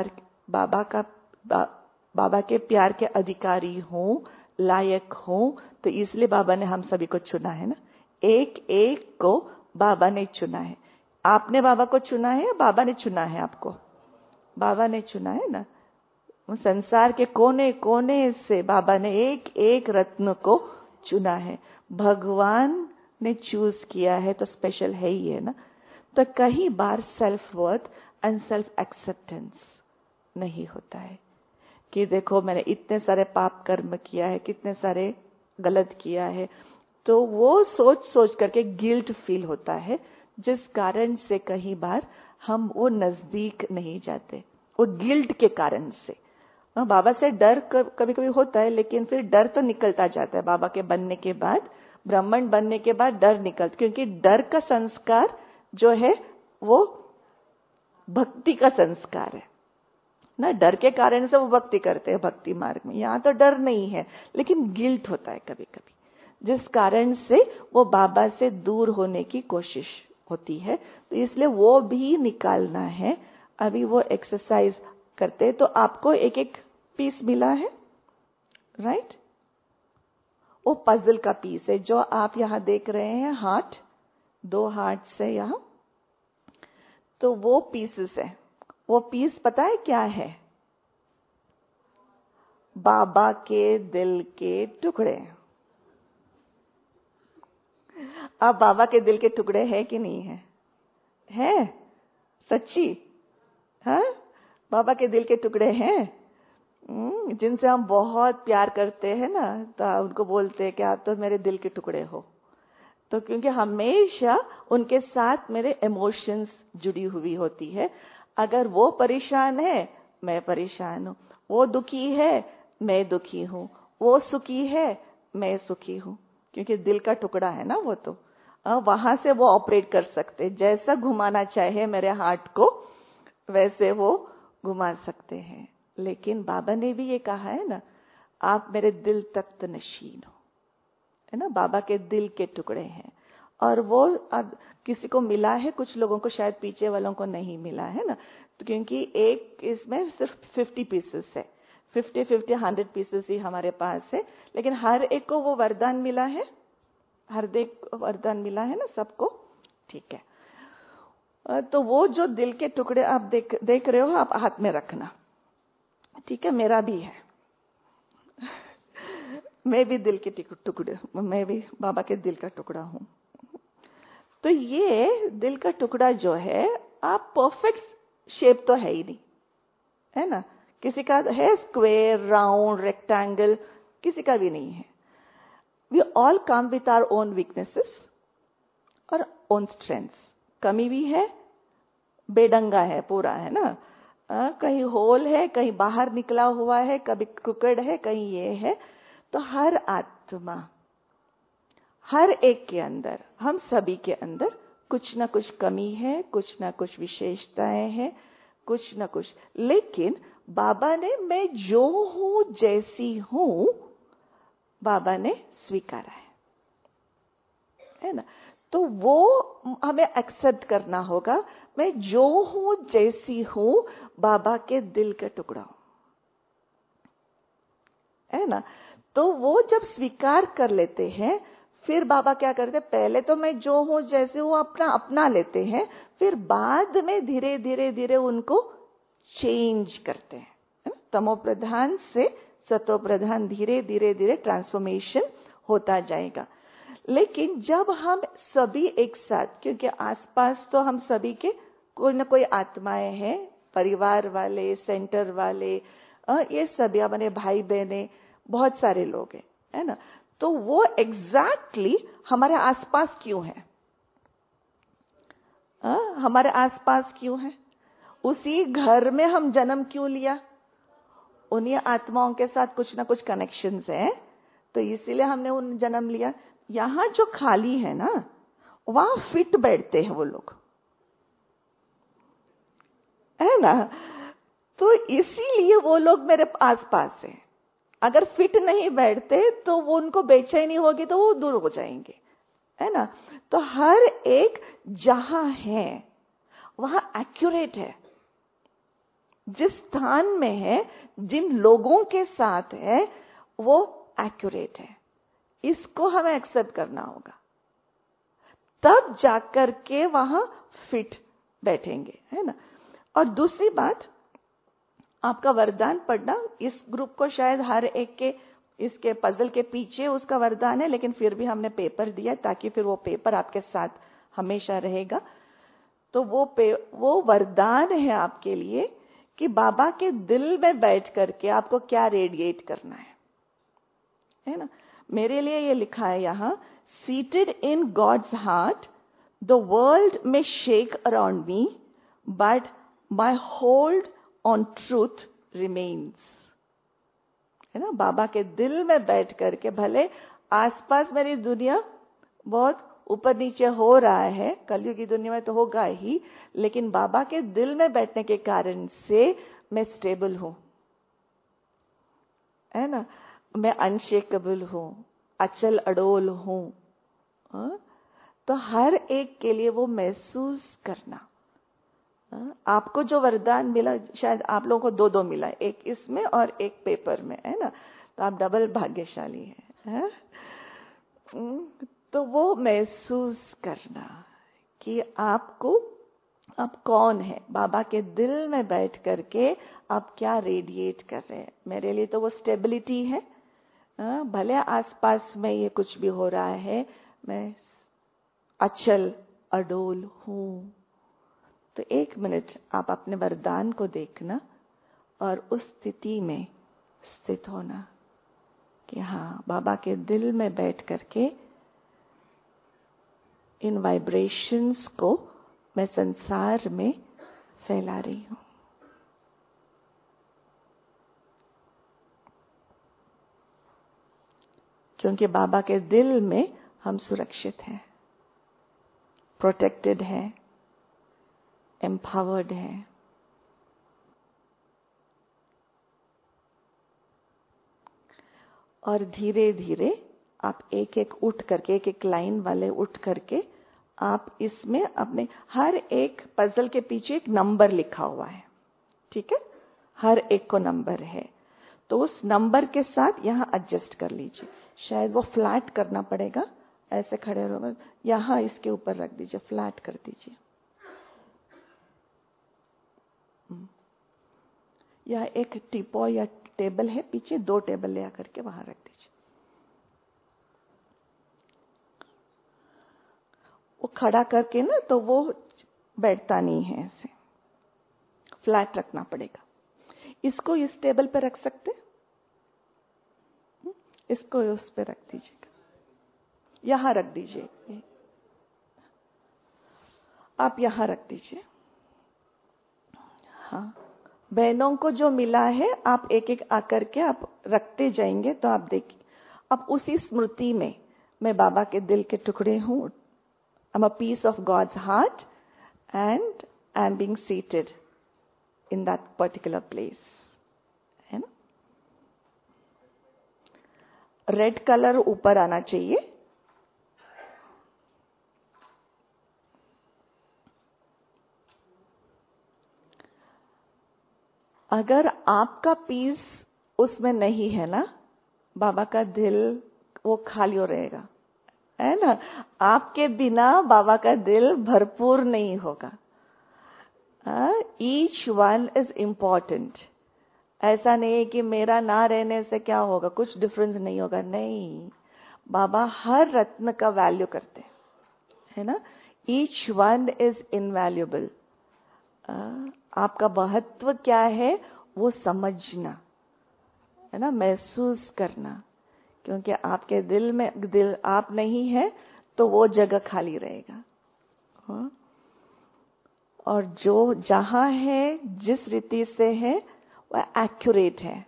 प्यार के अधिकारी हूं, लायक हूं, तो इसलिए बाबा ने हम सभी को चुना है ना। एक एक को बाबा ने चुना है। आपने बाबा को चुना है या बाबा ने चुना है आपको? बाबा ने चुना है ना। संसार के कोने कोने से बाबा ने एक एक रत्न को चुना है। भगवान ने चूज किया है तो स्पेशल है ही है ना। तो कई बार self worth and self acceptance नहीं होता है कि देखो मैंने इतने सारे पाप कर्म किया है, कितने सारे गलत किया है, तो वो सोच सोच करके गिल्ट फील होता है, जिस कारण से कई बार हम वो नजदीक नहीं जाते, वो गिल्ट के कारण से। बाबा से डर कभी कभी होता है, लेकिन फिर डर तो निकलता जाता है। बाबा के बनने के बाद, ब्राह्मण बनने के बाद डर निकलता, क्योंकि डर का संस्कार जो है वो भक्ति का संस्कार है ना। डर के कारण से वो भक्ति करते हैं भक्ति मार्ग में। यहाँ तो डर नहीं है, लेकिन गिल्ट होता है कभी कभी, जिस कारण से वो बाबा से दूर होने की कोशिश होती है। तो इसलिए वो भी निकालना है। अभी वो एक्सरसाइज करते, तो आपको एक एक पीस मिला है, राइट? वो पजल का पीस है जो आप यहां देख रहे हैं, हार्ट, 2 हार्ट से यहां, तो वो पीसेस है। वो पीस पता है क्या है? बाबा के दिल के टुकड़े। आप बाबा के दिल के टुकड़े हैं कि नहीं है? है सच्ची? हाँ, बाबा के दिल के टुकड़े हैं, जिनसे हम बहुत प्यार करते हैं ना, तो उनको बोलते हैं कि आप तो मेरे दिल के टुकड़े हो। तो क्योंकि हमेशा उनके साथ मेरे इमोशंस जुड़ी हुई होती है। अगर वो परेशान है, मैं परेशान हूं। वो दुखी है, मैं दुखी हूं। वो सुखी है, मैं सुखी हूं। क्योंकि दिल का टुकड़ा है ना वो, तो वहां से वो ऑपरेट कर सकते, जैसा घुमाना चाहे मेरे हार्ट को वैसे वो घुमा सकते हैं। लेकिन बाबा ने भी ये कहा है ना, आप मेरे दिल तख्त नशीन हो, है ना। बाबा के दिल के टुकड़े हैं, और वो अब किसी को मिला है, कुछ लोगों को शायद पीछे वालों को नहीं मिला है ना। तो क्योंकि एक इसमें सिर्फ 50 पीसेस है, 50-50 100 पीसेस ही हमारे पास है, लेकिन हर एक को वो वरदान मिला है, हर एक वरदान मिला है ना सबको, ठीक है। तो वो जो दिल के टुकड़े आप देख रहे हो, आप हाथ में रखना, ठीक है। मेरा भी है मैं भी दिल के टुकड़े, मैं भी बाबा के दिल का टुकड़ा हूं। तो ये दिल का टुकड़ा जो है, आप परफेक्ट शेप तो है ही नहीं, है ना। किसी का है स्क्वायर, राउंड, रेक्टेंगल, किसी का भी नहीं है। We all come with our own weaknesses और ओन स्ट्रेंथ्स। कमी भी है, बेडंगा है पूरा, है ना। कहीं होल है, कहीं बाहर निकला हुआ है, कभी क्रुकेड है, कहीं ये है। तो हर आत्मा, हर एक के अंदर, हम सभी के अंदर कुछ ना कुछ कमी है, कुछ ना कुछ विशेषताएं हैं, कुछ ना कुछ। लेकिन बाबा ने मैं जो हूं, जैसी हूं, बाबा ने स्वीकारा है ना। तो वो हमें एक्सेप्ट करना होगा। मैं जो हूं, जैसी हूं, बाबा के दिल का टुकड़ा हूं, है ना। तो वो जब स्वीकार कर लेते हैं, फिर बाबा क्या करते हैं, पहले तो मैं जो हूं जैसे हूं अपना लेते हैं, फिर बाद में धीरे धीरे धीरे उनको चेंज करते हैं। तमो प्रधान से सतो प्रधान, धीरे धीरे धीरे ट्रांसफॉर्मेशन होता जाएगा। लेकिन जब हम सभी एक साथ, क्योंकि आसपास तो हम सभी के कोई ना कोई आत्माएं हैं, परिवार वाले, सेंटर वाले, ये सभी हमारे भाई बहने, बहुत सारे लोग हैं, है ना। तो वो एग्जैक्टली हमारे आसपास क्यों है? हमारे आसपास क्यों है? उसी घर में हम जन्म क्यों लिया? उन्हीं आत्माओं के साथ कुछ ना कुछ कनेक्शंस हैं, तो इसीलिए हमने उन जन्म लिया। यहां जो खाली है ना, वहां फिट बैठते हैं वो लोग, है ना। तो इसीलिए वो लोग मेरे आसपास हैं। अगर फिट नहीं बैठते तो वो उनको बेचैनी होगी, तो वो दूर हो जाएंगे, है ना। तो हर एक जहां है वहां एक्यूरेट है, जिस स्थान में है, जिन लोगों के साथ है, वो एक्यूरेट है। इसको हमें एक्सेप्ट करना होगा, तब जाकर के वहां फिट बैठेंगे, है ना। और दूसरी बात, आपका वरदान पढ़ना, इस ग्रुप को शायद हर एक के इसके पजल के पीछे उसका वरदान है, लेकिन फिर भी हमने पेपर दिया ताकि फिर वो पेपर आपके साथ हमेशा रहेगा। तो वो वरदान है आपके लिए कि बाबा के दिल में बैठ करके आपको क्या रेडिएट करना है ना। मेरे लिए ये लिखा है यहां, seated in God's heart the world may shake around me but my hold on truth remains, है ना। बाबा के दिल में बैठ करके भले आसपास मेरी दुनिया बहुत ऊपर नीचे हो रहा है, कलयुग की दुनिया में तो होगा ही, लेकिन बाबा के दिल में बैठने के कारण से मैं स्टेबल हूं, है ना। मैं अनशेकेबल हूं, अचल अडोल हूं। तो हर एक के लिए वो महसूस करना। आपको जो वरदान मिला, शायद आप लोगों को दो दो मिला, एक इसमें और एक पेपर में, है ना। तो आप डबल भाग्यशाली हैं। तो वो महसूस करना कि आपको, आप कौन है, बाबा के दिल में बैठ करके आप क्या रेडिएट कर रहे हैं। मेरे लिए तो वो स्टेबिलिटी है। भले आसपास में ये कुछ भी हो रहा है, मैं अचल अडोल हूं। तो एक मिनट आप अपने वरदान को देखना और उस स्थिति में स्थित होना कि हाँ, बाबा के दिल में बैठ करके इन वाइब्रेशंस को मैं संसार में फैला रही हूं। क्योंकि बाबा के दिल में हम सुरक्षित हैं, प्रोटेक्टेड हैं, एम्पावर्ड हैं। और धीरे धीरे आप एक एक उठ करके, एक एक लाइन वाले उठ करके, आप इसमें अपने हर एक पजल के पीछे एक नंबर लिखा हुआ है, ठीक है। हर एक को नंबर है, तो उस नंबर के साथ यहां एडजस्ट कर लीजिए। शायद वो फ्लैट करना पड़ेगा, ऐसे खड़े रहोगे, यहां इसके ऊपर रख दीजिए, फ्लैट कर दीजिए। यह एक टीपॉय या टेबल है, पीछे दो टेबल ले आकर के वहां रख दीजिए। वो खड़ा करके ना, तो वो बैठता नहीं है, ऐसे फ्लैट रखना पड़ेगा। इसको इस टेबल पे रख सकते, इसको उस पे रख दीजिएगा, यहां रख दीजिए, आप यहां रख दीजिए। हाँ, बहनों को जो मिला है आप एक एक आकर के आप रखते जाएंगे, तो आप देखिए, अब उसी स्मृति में मैं बाबा के दिल के टुकड़े हूं, I'm a piece of God's heart and I'm being seated in that particular place, है ना। रेड कलर ऊपर आना चाहिए। अगर आपका पीस उसमें नहीं है ना, बाबा का दिल वो खाली हो रहेगा, है ना। आपके बिना बाबा का दिल भरपूर नहीं होगा। Each one is important. ऐसा नहीं है कि मेरा ना रहने से क्या होगा, कुछ डिफरेंस नहीं होगा, नहीं। बाबा हर रत्न का वैल्यू करते हैं, है ना। Each one is invaluable. आपका महत्व क्या है वो समझना, है ना, महसूस करना। क्योंकि आपके दिल में, दिल आप नहीं है तो वो जगह खाली रहेगा। हाँ? और जो जहां है, जिस रीति से है, वह एक्यूरेट है,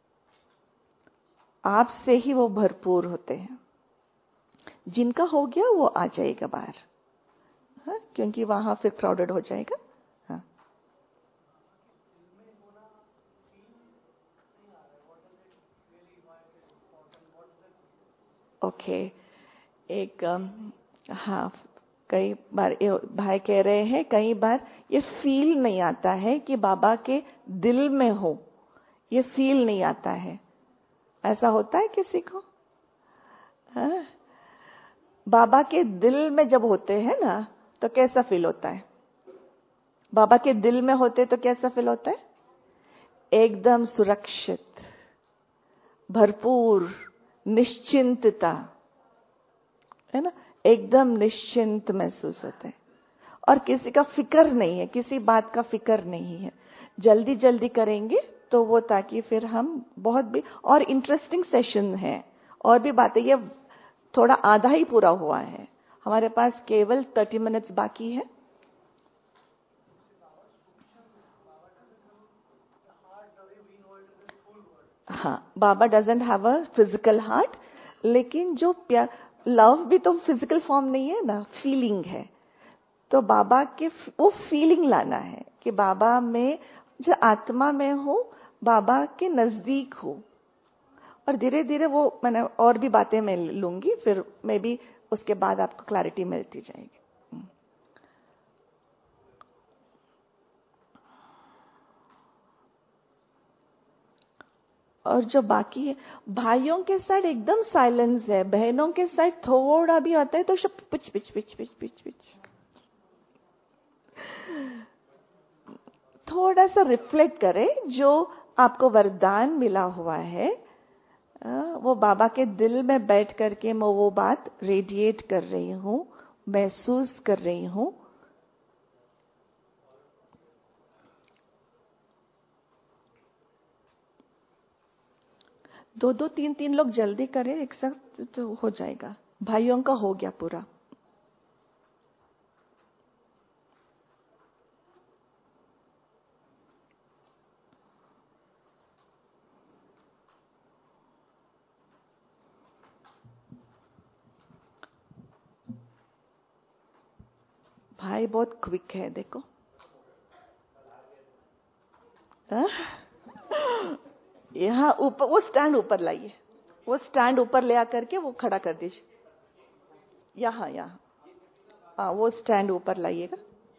आपसे ही वो भरपूर होते हैं। जिनका हो गया वो आ जाएगा बाहर, हाँ? क्योंकि वहां फिर क्राउडेड हो जाएगा। हाँ, ओके। एक हाँ, कई बार भाई कह रहे हैं, कई बार ये फील नहीं आता है कि बाबा के दिल में हो, ये फील नहीं आता है। ऐसा होता है किसी को? हाँ? बाबा के दिल में जब होते हैं ना, तो कैसा फील होता है? बाबा के दिल में होते तो कैसा फील होता है? एकदम सुरक्षित, भरपूर, निश्चिंतता, है ना। एकदम निश्चिंत महसूस होते हैं और किसी का फिक्र नहीं है, किसी बात का फिक्र नहीं है। जल्दी जल्दी करेंगे तो वो, ताकि फिर हम बहुत भी और इंटरेस्टिंग सेशन है और भी बातें, ये थोड़ा आधा ही पूरा हुआ है, हमारे पास केवल 30 मिनट्स बाकी है। हाँ, Baba doesn't have a physical heart, लेकिन जो लव भी तो फिजिकल फॉर्म नहीं है ना, फीलिंग है। तो बाबा के वो फीलिंग लाना है कि बाबा में जो आत्मा में हो, बाबा के नजदीक हो। और धीरे धीरे वो मैंने और भी बातें मैं लूंगी, फिर मे बी उसके बाद आपको क्लैरिटी मिलती जाएगी। और जो बाकी है, भाइयों के साइड एकदम साइलेंस है, बहनों के साइड थोड़ा भी आता है तो सब pitch pitch pitch pitch pitch pitch. थोड़ा सा रिफ्लेक्ट करें, जो आपको वरदान मिला हुआ है वो बाबा के दिल में बैठ करके मैं वो बात रेडिएट कर रही हूं, महसूस कर रही हूं। दो दो तीन तीन लोग जल्दी करें, एक साथ तो हो जाएगा। भाइयों का हो गया पूरा। भाई बहुत क्विक है, देखो। यहाँ ऊपर वो स्टैंड ऊपर लाइए, वो स्टैंड ऊपर ले आकर के वो खड़ा कर दीजिए। यहाँ यहाँ, हाँ वो स्टैंड ऊपर लाइएगा।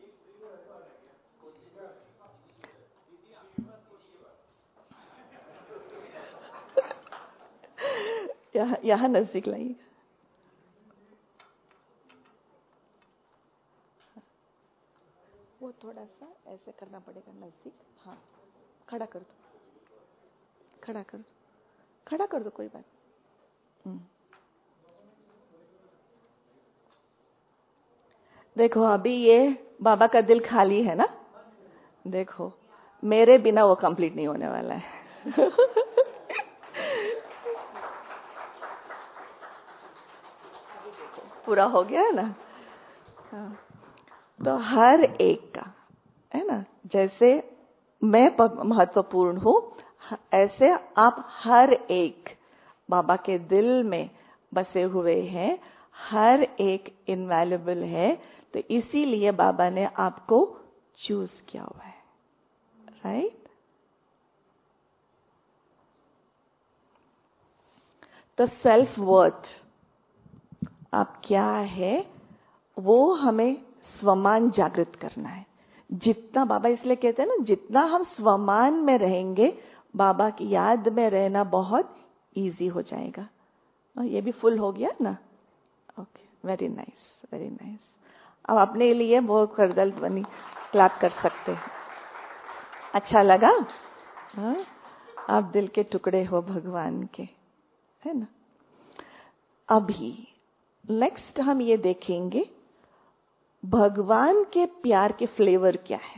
यहाँ नजदीक लाइएगा। वो थोड़ा सा ऐसे करना पड़ेगा नजदीक। हाँ, खड़ा कर दो, खड़ा कर दो, खड़ा कर दो, कोई बात। देखो अभी ये बाबा का दिल खाली है ना, देखो मेरे बिना वो कंप्लीट नहीं होने वाला है। पूरा हो गया है ना। हाँ। तो हर एक का है ना, जैसे मैं महत्वपूर्ण हूं, ऐसे आप हर एक बाबा के दिल में बसे हुए हैं, हर एक इनवैल्यूएबल है। तो इसीलिए बाबा ने आपको चूज किया हुआ है, राइट। तो सेल्फ वर्थ आप क्या है, वो हमें स्वमान जागृत करना है। जितना बाबा इसलिए कहते हैं ना, जितना हम स्वमान में रहेंगे, बाबा की याद में रहना बहुत इजी हो जाएगा। और ये भी फुल हो गया ना। Okay, very nice, very nice. अब अपने लिए वो करदल बनी क्लैप कर सकते हैं। अच्छा लगा? हाँ? आप दिल के टुकड़े हो भगवान के, है ना। अभी नेक्स्ट हम ये देखेंगे भगवान के प्यार के फ्लेवर क्या है।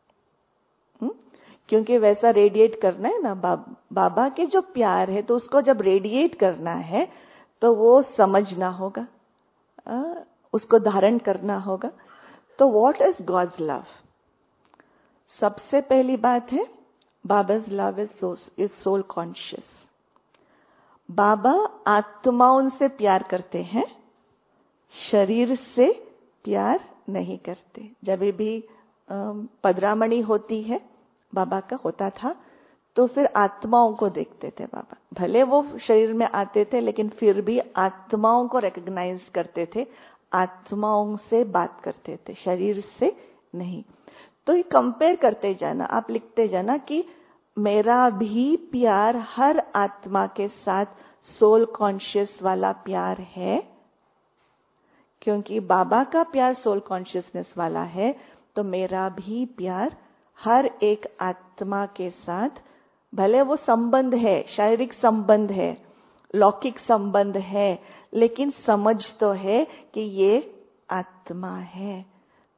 क्योंकि वैसा रेडिएट करना है ना, बाबा के जो प्यार है, तो उसको जब रेडिएट करना है तो वो समझना होगा, उसको धारण करना होगा। तो व्हाट इज गॉड्स लव? सबसे पहली बात है, Baba's love is soul conscious. Baba आत्माओं से प्यार करते हैं, शरीर से प्यार नहीं करते। जब भी पदरामणि होती है, बाबा का होता था, तो फिर आत्माओं को देखते थे बाबा। भले वो शरीर में आते थे, लेकिन फिर भी आत्माओं को रिकॉग्नाइज करते थे, आत्माओं से बात करते थे, शरीर से नहीं। तो ये कंपेयर करते जाना, आप लिखते जाना कि मेरा भी प्यार हर आत्मा के साथ सोल कॉन्शियस वाला प्यार है। क्योंकि बाबा का प्यार सोल कॉन्शियसनेस वाला है, तो मेरा भी प्यार हर एक आत्मा के साथ, भले वो संबंध है, शारीरिक संबंध है, लौकिक संबंध है, लेकिन समझ तो है कि ये आत्मा है।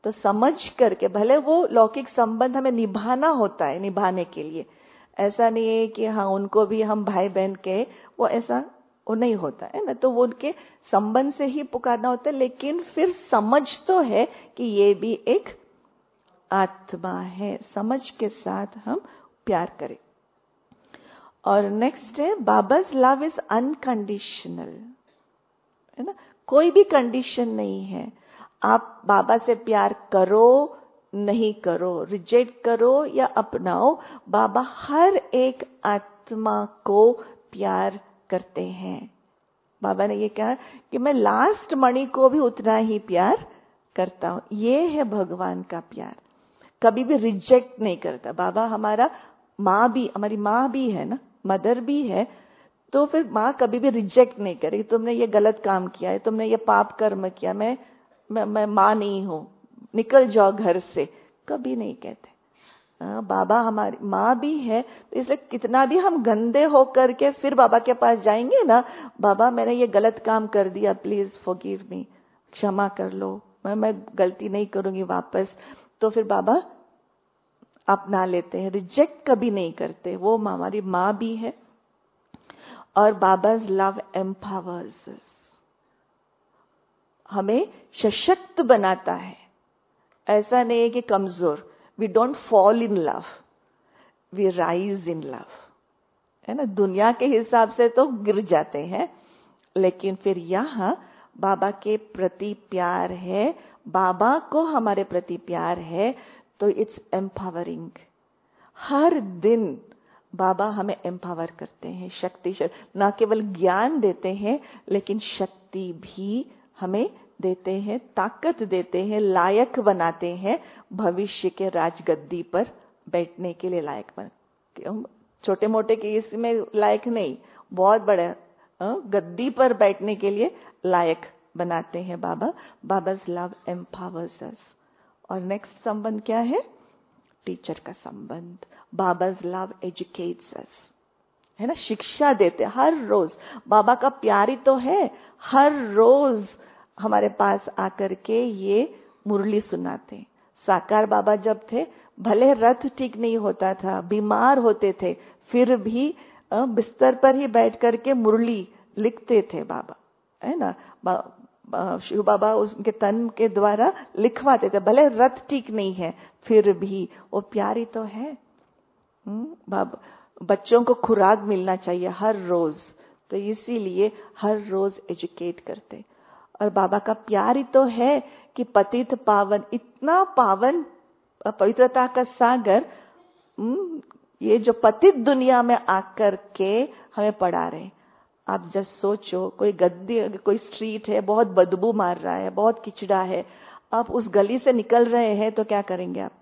तो समझ करके, भले वो लौकिक संबंध हमें निभाना होता है, निभाने के लिए ऐसा नहीं है कि हाँ उनको भी हम भाई बहन के, वो ऐसा वो नहीं होता है ना, तो वो उनके संबंध से ही पुकारना होता है, लेकिन फिर समझ तो है कि ये भी एक आत्मा है, समझ के साथ हम प्यार करें। और नेक्स्ट है बाबा's लव इज अनकंडीशनल, है ना, कोई भी कंडीशन नहीं है। आप बाबा से प्यार करो नहीं करो, रिजेक्ट करो या अपनाओ, बाबा हर एक आत्मा को प्यार करते हैं। बाबा ने ये कहा कि मैं लास्ट मणि को भी उतना ही प्यार करता हूं। ये है भगवान का प्यार, कभी भी रिजेक्ट नहीं करता। बाबा हमारा माँ भी, हमारी माँ भी है ना, मदर भी है, तो फिर माँ कभी भी रिजेक्ट नहीं करेगी, तुमने ये गलत काम किया है, तुमने ये पाप कर्म किया, मैं माँ नहीं हूं, निकल जाओ घर से, कभी नहीं कहते। बाबा हमारी माँ भी है, तो इसलिए कितना भी हम गंदे हो करके फिर बाबा के पास जाएंगे ना, बाबा मैंने ये गलत काम कर दिया, प्लीज फॉरगिव मी, क्षमा कर लो, मैं गलती नहीं करूंगी वापस, तो फिर बाबा अपना लेते हैं, रिजेक्ट कभी नहीं करते। वो हमारी माँ भी है। और बाबा's लव एम्पावर्स, हमें सशक्त बनाता है, ऐसा नहीं है कि कमजोर। We don't fall in love, we rise in love, है ना। दुनिया के हिसाब से तो गिर जाते हैं, लेकिन फिर यहाँ बाबा के प्रति प्यार है, बाबा को हमारे प्रति प्यार है, तो इट्स एम्पावरिंग। हर दिन बाबा हमें एम्पावर करते हैं, शक्ति ना केवल ज्ञान देते हैं, लेकिन शक्ति भी हमें देते हैं, ताकत देते हैं, लायक बनाते हैं भविष्य के राजगद्दी पर बैठने के लिए, लायक बन, छोटे मोटे के इसमें लायक नहीं, बहुत बड़े गद्दी पर बैठने के लिए लायक बनाते हैं बाबा। बाबा's लव एम्पावर्स अस। और नेक्स्ट संबंध क्या है? टीचर का संबंध। बाबा's लव एजुकेट्स अस, है ना, शिक्षा देते हर रोज। बाबा का प्यार ही तो है, हर रोज हमारे पास आकर के ये मुरली सुनाते। साकार बाबा जब थे, भले रथ ठीक नहीं होता था, बीमार होते थे, फिर भी बिस्तर पर ही बैठ करके मुरली लिखते थे बाबा, है ना। शिव बाबा उनके तन के द्वारा लिखवाते थे, भले रथ ठीक नहीं है, फिर भी वो प्यारी तो है। बाबा बच्चों को खुराक मिलना चाहिए हर रोज, तो इसीलिए हर रोज एजुकेट करते। और बाबा का प्यार ही तो है कि पतित पावन, इतना पावन, पवित्रता का सागर, ये जो पतित दुनिया में आकर के हमें पढ़ा रहे। आप जस्ट सोचो, कोई गद्दी, कोई स्ट्रीट है, बहुत बदबू मार रहा है, बहुत किचड़ा है, आप उस गली से निकल रहे हैं तो क्या करेंगे आप?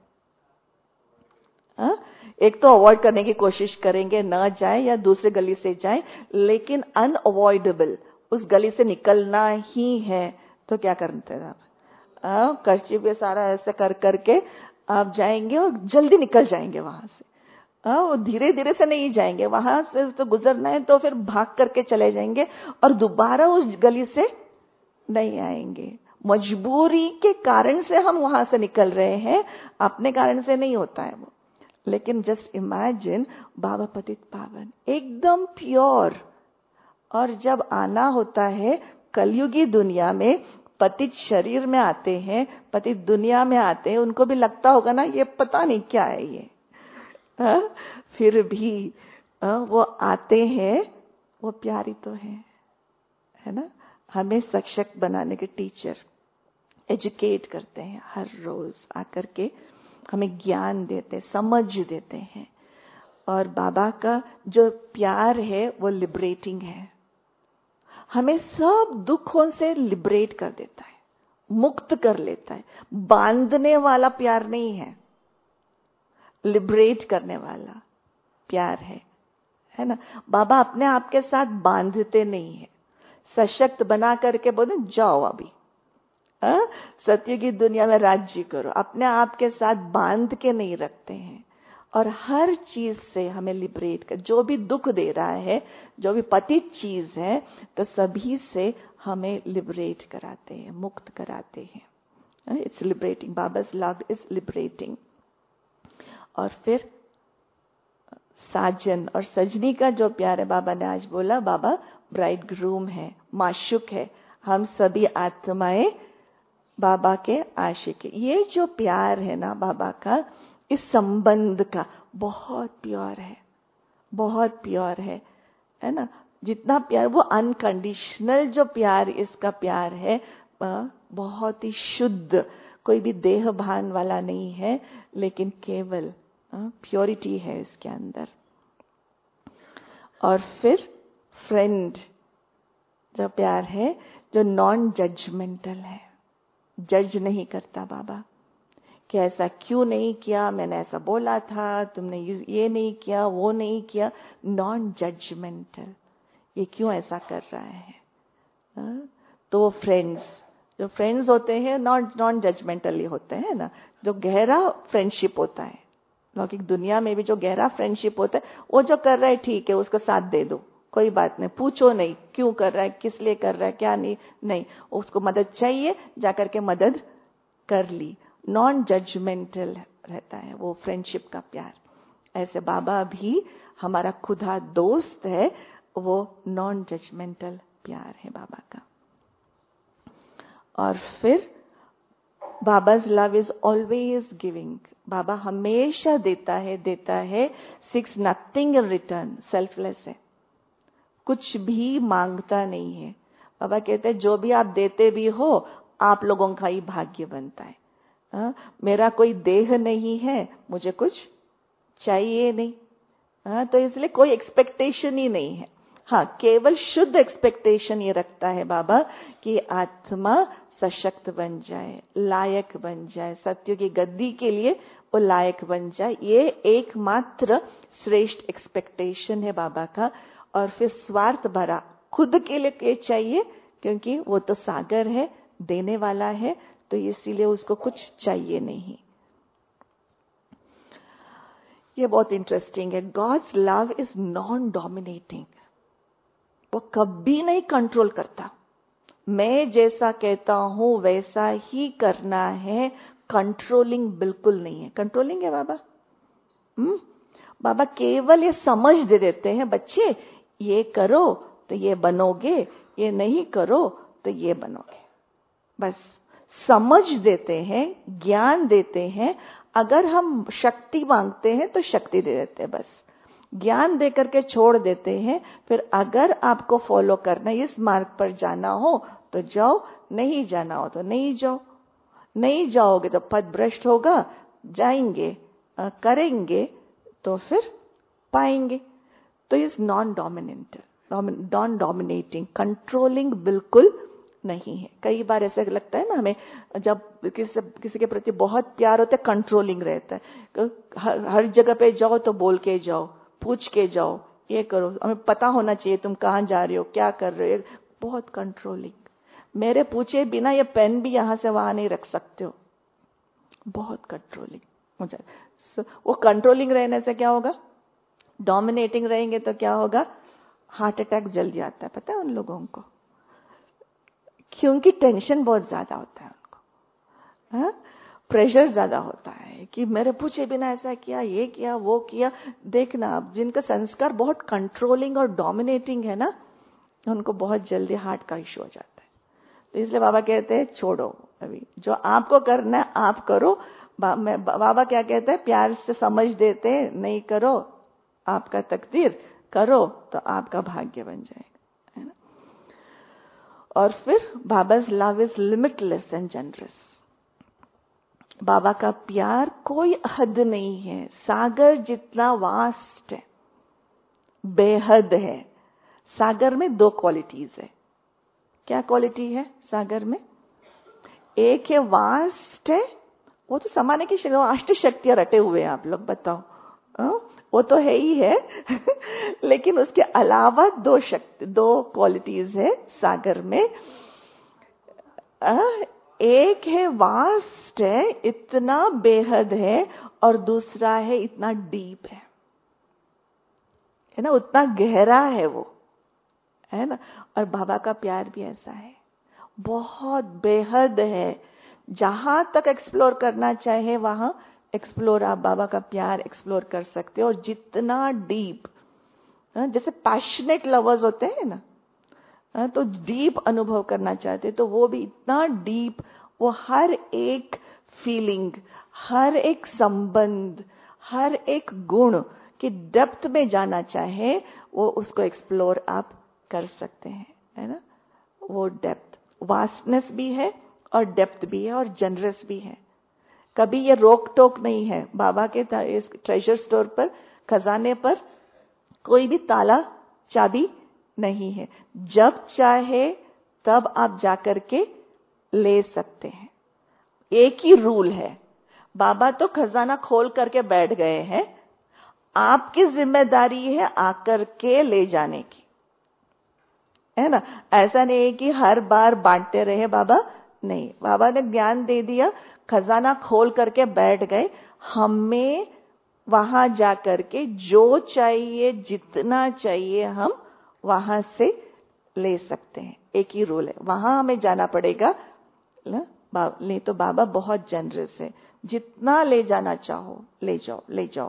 एक तो अवॉइड करने की कोशिश करेंगे, ना जाए या दूसरे गली से जाए, लेकिन अनअवॉइडेबल उस गली से निकलना ही है, तो क्या करते हैं आप? कर्ची पे सारा ऐसे कर करके आप जाएंगे और जल्दी निकल जाएंगे वहां से। वो धीरे धीरे से नहीं जाएंगे, वहां से तो गुजरना है तो फिर भाग करके चले जाएंगे और दोबारा उस गली से नहीं आएंगे। मजबूरी के कारण से हम वहां से निकल रहे हैं, अपने कारण से नहीं होता है वो। लेकिन जस्ट इमेजिन, बाबा पतित पावन, एकदम प्योर। और जब आना होता है कलयुगी दुनिया में, पतित शरीर में आते हैं, पतित दुनिया में आते हैं, उनको भी लगता होगा ना ये पता नहीं क्या है ये, फिर भी वो आते हैं, वो प्यारी तो है ना। हमें सशक्त बनाने के टीचर एजुकेट करते हैं, हर रोज आकर के हमें ज्ञान देते, समझ देते हैं। और बाबा का जो प्यार है वो लिबरेटिंग है, हमें सब दुखों से लिबरेट कर देता है, मुक्त कर लेता है। बांधने वाला प्यार नहीं है, लिबरेट करने वाला प्यार है ना। बाबा अपने आप के साथ बांधते नहीं है, सशक्त बना करके बोले जाओ अभी सत्य की दुनिया में राज्य करो, अपने आप के साथ बांध के नहीं रखते हैं। और हर चीज से हमें लिबरेट कर, जो भी दुख दे रहा है, जो भी पतित चीज है, तो सभी से हमें लिबरेट कराते हैं, मुक्त कराते हैं। It's liberating, Baba's love is liberating. और फिर साजन और सजनी का जो प्यार है, बाबा ने आज बोला, बाबा ब्राइड ग्रूम है, माशुक है, हम सभी आत्माएं बाबा के आशिक है। ये जो प्यार है ना बाबा का, इस संबंध का बहुत प्योर है, बहुत प्योर है ना। जितना प्यार, वो अनकंडीशनल जो प्यार इसका प्यार है, बहुत ही शुद्ध, कोई भी देह भान वाला नहीं है, लेकिन केवल प्योरिटी है इसके अंदर। और फिर फ्रेंड जो प्यार है, जो नॉन जजमेंटल है, जज नहीं करता बाबा कि ऐसा क्यों नहीं किया, मैंने ऐसा बोला था, तुमने ये नहीं किया, वो नहीं किया। नॉन जजमेंटल, ये क्यों ऐसा कर रहा है। तो जो फ्रेंड्स होते हैं नॉन जजमेंटली होते हैं ना। जो गहरा फ्रेंडशिप होता है, लौकिक दुनिया में भी जो गहरा फ्रेंडशिप होता है, वो जो कर रहा है ठीक है, उसका साथ दे दो, कोई बात नहीं, पूछो नहीं क्यों कर रहा है, किस लिए कर रहा है, क्या नहीं, उसको मदद चाहिए, जाकर के मदद कर ली। नॉन जजमेंटल रहता है वो फ्रेंडशिप का प्यार। ऐसे बाबा भी हमारा खुदा दोस्त है, वो नॉन जजमेंटल प्यार है बाबा का। और फिर Baba's love is always giving, Baba हमेशा देता है, seeks nothing in return, selfless है, कुछ भी मांगता नहीं है। बाबा कहते हैं जो भी आप देते भी हो, आप लोगों का ही भाग्य बनता है। मेरा कोई देह नहीं है, मुझे कुछ चाहिए नहीं, तो इसलिए कोई एक्सपेक्टेशन ही नहीं है। हाँ, केवल शुद्ध एक्सपेक्टेशन ये रखता है बाबा कि आत्मा सशक्त बन जाए, लायक बन जाए, सत्य की गद्दी के लिए वो लायक बन जाए। ये एकमात्र श्रेष्ठ एक्सपेक्टेशन है बाबा का। और फिर स्वार्थ भरा, खुद के लिए चाहिए, क्योंकि वो तो सागर है, देने वाला है, तो इसीलिए उसको कुछ चाहिए नहीं। ये बहुत इंटरेस्टिंग है। God's love is non dominating, वो कभी नहीं कंट्रोल करता। मैं जैसा कहता हूं वैसा ही करना है, कंट्रोलिंग बिल्कुल नहीं है। कंट्रोलिंग है बाबा? बाबा केवल ये समझ दे देते हैं, बच्चे ये करो तो ये बनोगे, ये नहीं करो तो ये बनोगे। बस समझ देते हैं, ज्ञान देते हैं। अगर हम शक्ति मांगते हैं तो शक्ति दे देते हैं, बस ज्ञान दे करके छोड़ देते हैं। फिर अगर आपको फॉलो करना, इस मार्ग पर जाना हो तो जाओ, नहीं जाना हो तो नहीं जाओ। नहीं जाओगे तो पथ भ्रष्ट होगा, जाएंगे करेंगे तो फिर पाएंगे। तो इस नॉन डोमिनेटिंग, कंट्रोलिंग बिल्कुल नहीं है। कई बार ऐसा लगता है ना हमें, जब किसी के प्रति बहुत प्यार होता है, कंट्रोलिंग रहता है। हर जगह पे जाओ तो बोल के जाओ, पूछ के जाओ, ये करो, हमें पता होना चाहिए तुम कहाँ जा रहे हो, क्या कर रहे हो। बहुत कंट्रोलिंग, मेरे पूछे बिना ये पेन भी यहां से वहां नहीं रख सकते हो। बहुत कंट्रोलिंग हो जाए। वो कंट्रोलिंग रहने से क्या होगा, डोमिनेटिंग रहेंगे तो क्या होगा, हार्ट अटैक जल्दी आता है, पता है उन लोगों को, क्योंकि टेंशन बहुत ज्यादा होता है उनको, प्रेशर ज्यादा होता है कि मेरे पूछे बिना ऐसा किया, ये किया, वो किया। देखना आप, जिनका संस्कार बहुत कंट्रोलिंग और डोमिनेटिंग है ना, उनको बहुत जल्दी हार्ट का इश्यू हो जाता है। तो इसलिए बाबा कहते हैं छोड़ो, अभी जो आपको करना है आप करो। बाबा क्या कहते हैं, प्यार से समझ देते हैं, नहीं करो आपका तकदीर, करो तो आपका भाग्य बन जाएगा, है ना। और फिर Baba's love is limitless and generous, Baba का प्यार कोई हद नहीं है, सागर जितना वास्ट है, बेहद है। सागर में दो क्वालिटीज है। क्या क्वालिटी है सागर में? एक है वास्ट है, वो तो समाने की अष्ट शक्तियां रटे हुए हैं, आप लोग बताओ, वो तो है ही है लेकिन उसके अलावा दो क्वालिटीज है सागर में। एक है वास्ट है, इतना बेहद है, और दूसरा है इतना डीप है ना, उतना गहरा है वो, है ना। और बाबा का प्यार भी ऐसा है, बहुत बेहद है, जहां तक एक्सप्लोर करना चाहे वहां एक्सप्लोर, आप बाबा का प्यार एक्सप्लोर कर सकते हो। और जितना डीप, जैसे पैशनेट लवर्स होते हैं ना, तो डीप अनुभव करना चाहते तो वो भी इतना डीप, वो हर एक फीलिंग, हर एक संबंध, हर एक गुण की डेप्थ में जाना चाहे वो उसको एक्सप्लोर आप कर सकते हैं, है ना। वो डेप्थ, वास्टनेस भी है और डेप्थ भी है और जनरस भी है। कभी ये रोक टोक नहीं है। बाबा के इस ट्रेजर स्टोर पर, खजाने पर कोई भी ताला चाबी नहीं है। जब चाहे तब आप जाकर के ले सकते हैं। एक ही रूल है, बाबा तो खजाना खोल करके बैठ गए हैं, आपकी जिम्मेदारी है आकर के ले जाने की, है ना। ऐसा नहीं है कि हर बार बांटते रहे बाबा, नहीं, बाबा ने ज्ञान दे दिया, खजाना खोल करके बैठ गए, हमें वहां जाकर के जो चाहिए, जितना चाहिए हम वहां से ले सकते हैं। एक ही रूल है, वहां हमें जाना पड़ेगा ना। नहीं तो बाबा बहुत जनरस है, जितना ले जाना चाहो ले जाओ, ले जाओ,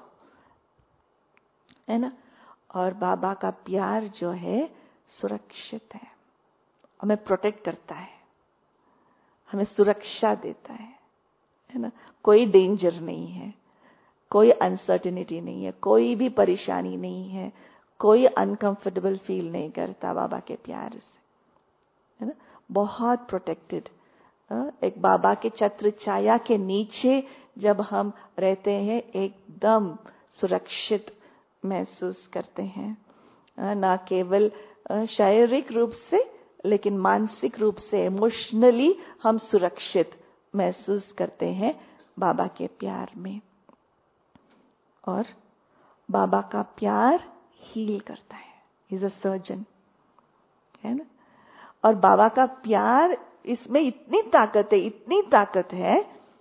है ना। और बाबा का प्यार जो है सुरक्षित है, हमें प्रोटेक्ट करता है, हमें सुरक्षा देता है ना। कोई डेंजर नहीं है, कोई अनसर्टेनिटी नहीं है, कोई भी परेशानी नहीं है, कोई अनकंफर्टेबल फील नहीं करता बाबा के प्यार से, है ना। बहुत प्रोटेक्टेड। एक बाबा के छत्र छाया के नीचे जब हम रहते हैं, एकदम सुरक्षित महसूस करते हैं। ना केवल शारीरिक रूप से, लेकिन मानसिक रूप से, इमोशनली हम सुरक्षित महसूस करते हैं बाबा के प्यार में। और बाबा का प्यार हील करता है, ही इज अ सर्जन, है ना। और बाबा का प्यार, इसमें इतनी ताकत है, इतनी ताकत है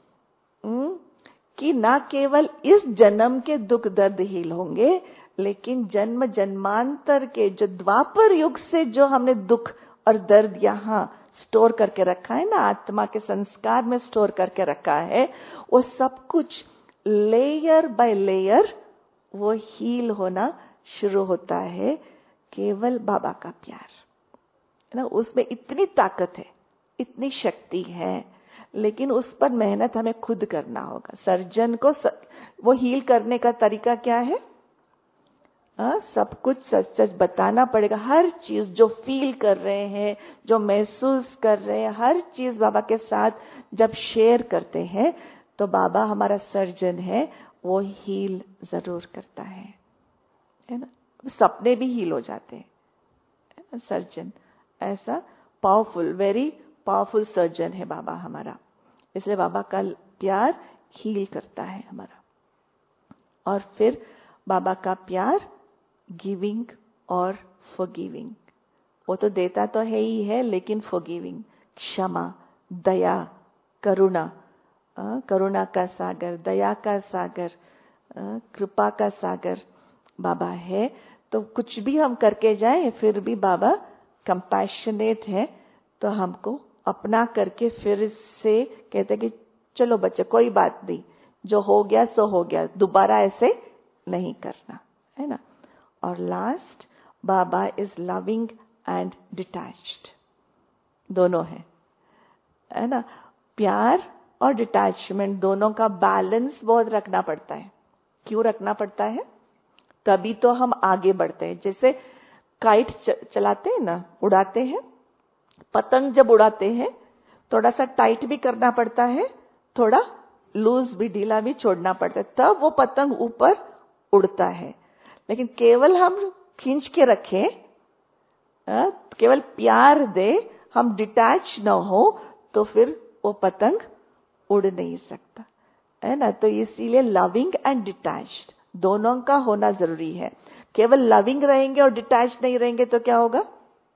कि ना केवल इस जन्म के दुख दर्द हील होंगे, लेकिन जन्म जन्मांतर के, जो द्वापर युग से जो हमने दुख और दर्द यहाँ स्टोर करके रखा है ना, आत्मा के संस्कार में स्टोर करके रखा है, वो सब कुछ लेयर बाय लेयर वो हील होना शुरू होता है केवल बाबा का प्यार, है ना। उसमें इतनी ताकत है, इतनी शक्ति है, लेकिन उस पर मेहनत हमें खुद करना होगा। सर्जन को वो हील करने का तरीका क्या है? सब कुछ सच सच बताना पड़ेगा। हर चीज जो फील कर रहे हैं, जो महसूस कर रहे हैं, हर चीज बाबा के साथ जब शेयर करते हैं तो बाबा हमारा सर्जन है, वो हील जरूर करता है ना। सपने भी हील हो जाते हैं, है ना। सर्जन ऐसा पावरफुल, वेरी पावरफुल सर्जन है बाबा हमारा, इसलिए बाबा का प्यार हील करता है हमारा। और फिर बाबा का प्यार गिविंग और फॉरगिविंग, वो तो देता तो है ही है, लेकिन फॉरगिविंग, क्षमा, दया, करुणा, करुणा का सागर, दया का सागर, कृपा का सागर बाबा है। तो कुछ भी हम करके जाए फिर भी बाबा कंपैशनेट है, तो हमको अपना करके फिर से कहते कि चलो बच्चे कोई बात नहीं, जो हो गया सो हो गया, दोबारा ऐसे नहीं करना, है ना। और last, Baba is loving and detached, दोनों है ना। प्यार और डिटैचमेंट दोनों का बैलेंस बहुत रखना पड़ता है। क्यों रखना पड़ता है? तभी तो हम आगे बढ़ते हैं। जैसे काइट चलाते हैं ना, उड़ाते हैं, पतंग जब उड़ाते हैं थोड़ा सा टाइट भी करना पड़ता है, थोड़ा लूज भी, ढीला भी छोड़ना पड़ता है, तब वो पतंग ऊपर उड़ता है। लेकिन केवल हम खींच के रखें, केवल प्यार दे, हम डिटैच न हो, तो फिर वो पतंग उड़ नहीं सकता, है ना। तो इसीलिए लविंग एंड डिटैच्ड दोनों का होना जरूरी है। केवल लविंग रहेंगे और डिटैच नहीं रहेंगे तो क्या होगा?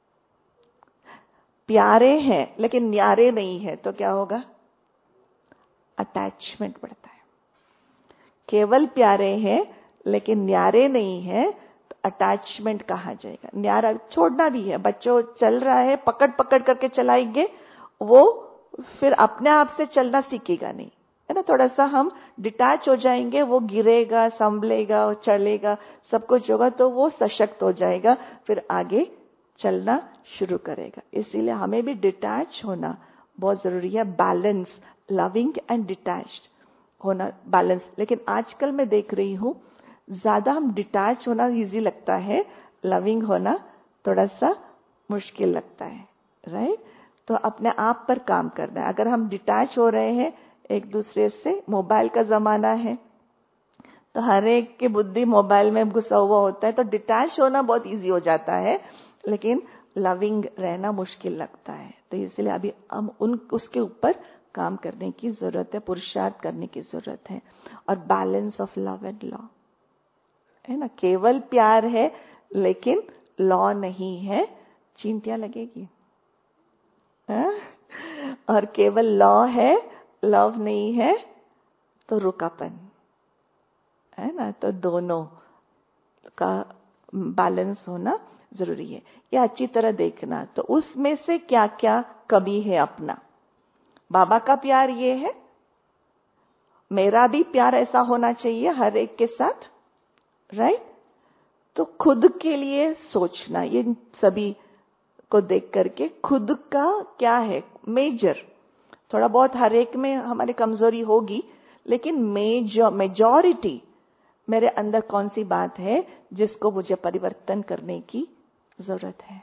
प्यारे हैं लेकिन न्यारे नहीं है तो क्या होगा? अटैचमेंट बढ़ता है। केवल प्यारे हैं लेकिन न्यारे नहीं है तो अटैचमेंट कहा जाएगा। न्यारा छोड़ना भी है, बच्चों चल रहा है, पकड़ पकड़ करके चलाएंगे, वो फिर अपने आप से चलना सीखेगा नहीं, है ना। थोड़ा सा हम डिटैच हो जाएंगे, वो गिरेगा, संभलेगा, चलेगा, सब कुछ होगा, तो वो सशक्त हो जाएगा, फिर आगे चलना शुरू करेगा। इसीलिए हमें भी डिटैच होना बहुत जरूरी है। बैलेंस, लविंग एंड डिटैच्ड होना, बैलेंस। लेकिन आजकल मैं देख रही हूं ज्यादा हम डिटैच होना इजी लगता है, लविंग होना थोड़ा सा मुश्किल लगता है, राइट। तो अपने आप पर काम करना है। अगर हम डिटैच हो रहे हैं एक दूसरे से, मोबाइल का जमाना है तो हर एक की बुद्धि मोबाइल में घुसा हुआ होता है, तो डिटैच होना बहुत इजी हो जाता है, लेकिन लविंग रहना मुश्किल लगता है। तो इसलिए अभी हम उसके ऊपर काम करने की जरूरत है, पुरुषार्थ करने की जरूरत है। और balance of love and law, है ना। केवल प्यार है लेकिन लॉ नहीं है, चींटियां लगेगी, है? और केवल लॉ है, लव नहीं है, तो रुकापन, है ना। तो दोनों का बैलेंस होना जरूरी है। ये अच्छी तरह देखना, तो उसमें से क्या क्या कमी है अपना। बाबा का प्यार ये है, मेरा भी प्यार ऐसा होना चाहिए हर एक के साथ, राइट। तो खुद के लिए सोचना, ये सभी को देख करके खुद का क्या है मेजर। थोड़ा बहुत हर एक में हमारी कमजोरी होगी, लेकिन मेजॉरिटी मेरे अंदर कौन सी बात है जिसको मुझे परिवर्तन करने की जरूरत है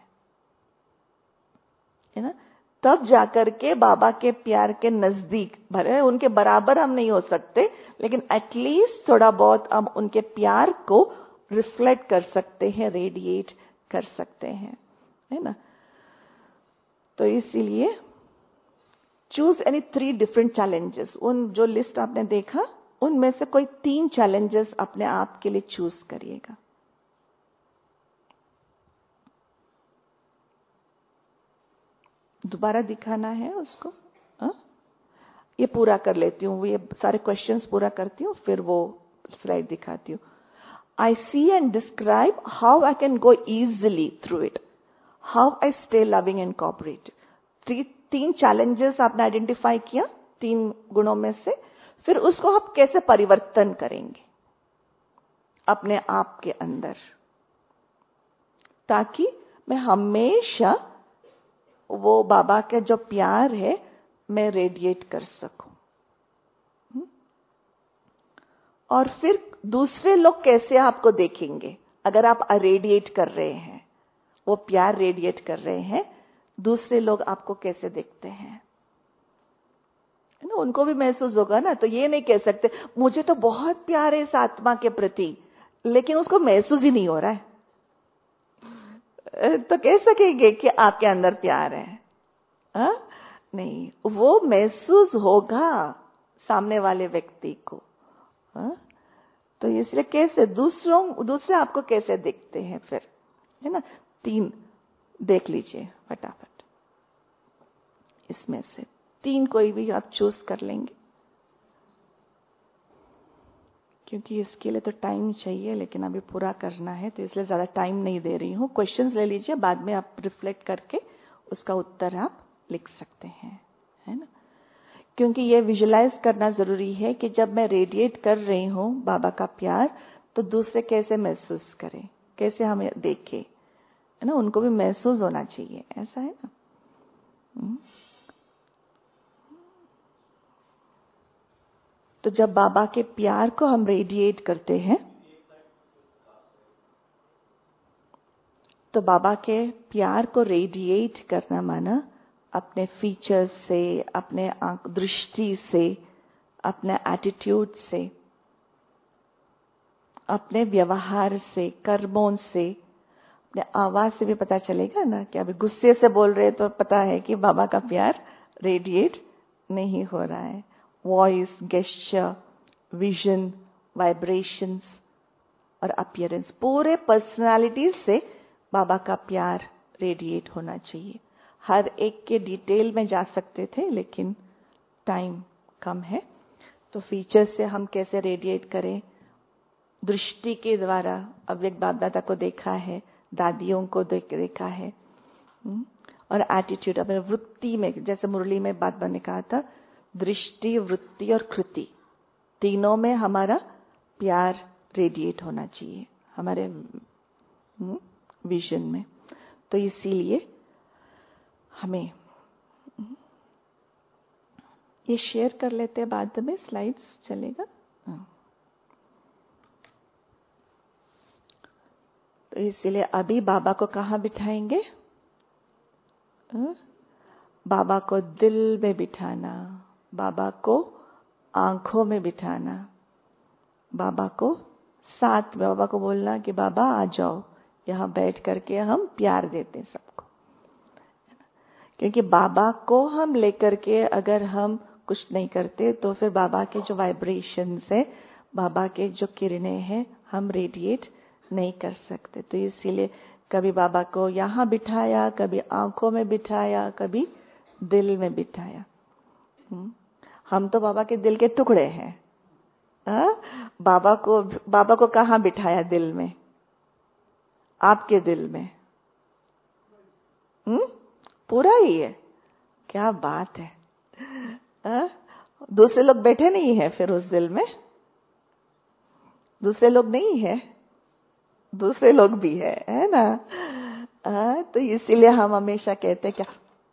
ना। तब जाकर के बाबा के प्यार के नजदीक, भले उनके बराबर हम नहीं हो सकते, लेकिन एटलीस्ट थोड़ा बहुत हम उनके प्यार को रिफ्लेक्ट कर सकते हैं, रेडिएट कर सकते हैं, है ना। तो इसीलिए चूज एनी 3 डिफरेंट चैलेंजेस। उन जो लिस्ट आपने देखा उनमें से कोई 3 चैलेंजेस अपने आप के लिए चूज करिएगा। दोबारा दिखाना है उसको, हा? ये पूरा कर लेती हूँ, ये सारे क्वेश्चंस पूरा करती हूँ, फिर वो स्लाइड दिखाती हूँ। I see and describe how I can go easily through it, how I stay loving and cooperative। 3 challenges आपने आइडेंटिफाई किया 3 गुणों में से, फिर उसको आप कैसे परिवर्तन करेंगे अपने आप के अंदर, ताकि मैं हमेशा वो बाबा का जो प्यार है मैं रेडिएट कर सकूं। और फिर दूसरे लोग कैसे आपको देखेंगे अगर आप रेडिएट कर रहे हैं, वो प्यार रेडिएट कर रहे हैं, दूसरे लोग आपको कैसे देखते हैं, है ना। उनको भी महसूस होगा ना। तो ये नहीं कह सकते मुझे तो बहुत प्यार है इस आत्मा के प्रति, लेकिन उसको महसूस ही नहीं हो रहा है, तो कह सकेंगे कि आपके अंदर प्यार है, हा? नहीं, वो महसूस होगा सामने वाले व्यक्ति को, हा? तो इसलिए कैसे दूसरे आपको कैसे देखते हैं फिर, है ना। 3 देख लीजिए फटाफट, इसमें से 3 कोई भी आप चूज कर लेंगे, क्योंकि इसके लिए तो टाइम चाहिए, लेकिन अभी पूरा करना है तो इसलिए ज्यादा टाइम नहीं दे रही हूं। क्वेश्चंस ले लीजिए, बाद में आप रिफ्लेक्ट करके उसका उत्तर आप लिख सकते हैं, है ना। क्योंकि ये विजुलाइज करना जरूरी है कि जब मैं रेडिएट कर रही हूं बाबा का प्यार, तो दूसरे कैसे महसूस करें, कैसे हमें देखें, है ना। उनको भी महसूस होना चाहिए, ऐसा है ना। तो जब बाबा के प्यार को हम रेडिएट करते हैं, तो बाबा के प्यार को रेडिएट करना माना अपने फीचर्स से, अपने दृष्टि से, अपने एटीट्यूड से, अपने व्यवहार से, कर्मों से, अपने आवाज से भी पता चलेगा ना कि अभी गुस्से से बोल रहे तो पता है कि बाबा का प्यार रेडिएट नहीं हो रहा है। वॉइस, गेस्चर, विजन, वाइब्रेशंस और अपीयरेंस, पूरे पर्सनालिटी से बाबा का प्यार रेडिएट होना चाहिए। हर एक के डिटेल में जा सकते थे, लेकिन टाइम कम है। तो फीचर से हम कैसे रेडिएट करें, दृष्टि के द्वारा अव्यक्त बाप दादा को देखा है, दादियों को देखा है, और एटीट्यूड, अपने वृत्ति में, जैसे मुरली में बात मैंने कहा था, दृष्टि, वृत्ति और कृति, तीनों में हमारा प्यार रेडिएट होना चाहिए हमारे विजन में। तो इसीलिए हमें ये शेयर कर लेते हैं बाद में, स्लाइड्स चलेगा। तो इसीलिए अभी बाबा को कहाँ बिठाएंगे? बाबा को दिल में बिठाना, बाबा को आंखों में बिठाना, बाबा को साथ में, बाबा को बोलना कि बाबा आ जाओ, यहाँ बैठ करके हम प्यार देते हैं सबको। क्योंकि बाबा को हम लेकर के अगर हम कुछ नहीं करते तो फिर बाबा के जो वाइब्रेशंस है, बाबा के जो किरणें हैं, हम रेडिएट नहीं कर सकते। तो इसीलिए कभी बाबा को यहाँ बिठाया, कभी आंखों में बिठाया, कभी दिल में बिठाया। हम तो बाबा के दिल के टुकड़े हैं। बाबा को कहाँ बिठाया? दिल में, आपके दिल में। पूरा ही है। क्या बात है। दूसरे लोग बैठे नहीं है फिर उस दिल में? दूसरे लोग नहीं है, दूसरे लोग भी है ना। तो इसीलिए हम हमेशा कहते हैं क्या,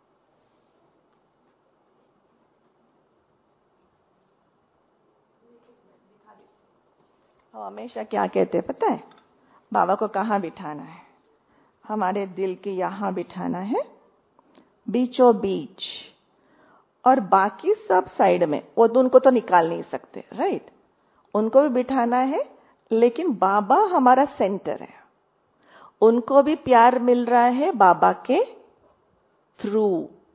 हम हमेशा क्या कहते हैं पता है? बाबा को कहाँ बिठाना है? हमारे दिल के यहाँ बिठाना है, बीचों बीच, और बाकी सब साइड में। वो तो उनको तो निकाल नहीं सकते, राइट? उनको भी बिठाना है, लेकिन बाबा हमारा सेंटर है। उनको भी प्यार मिल रहा है बाबा के थ्रू।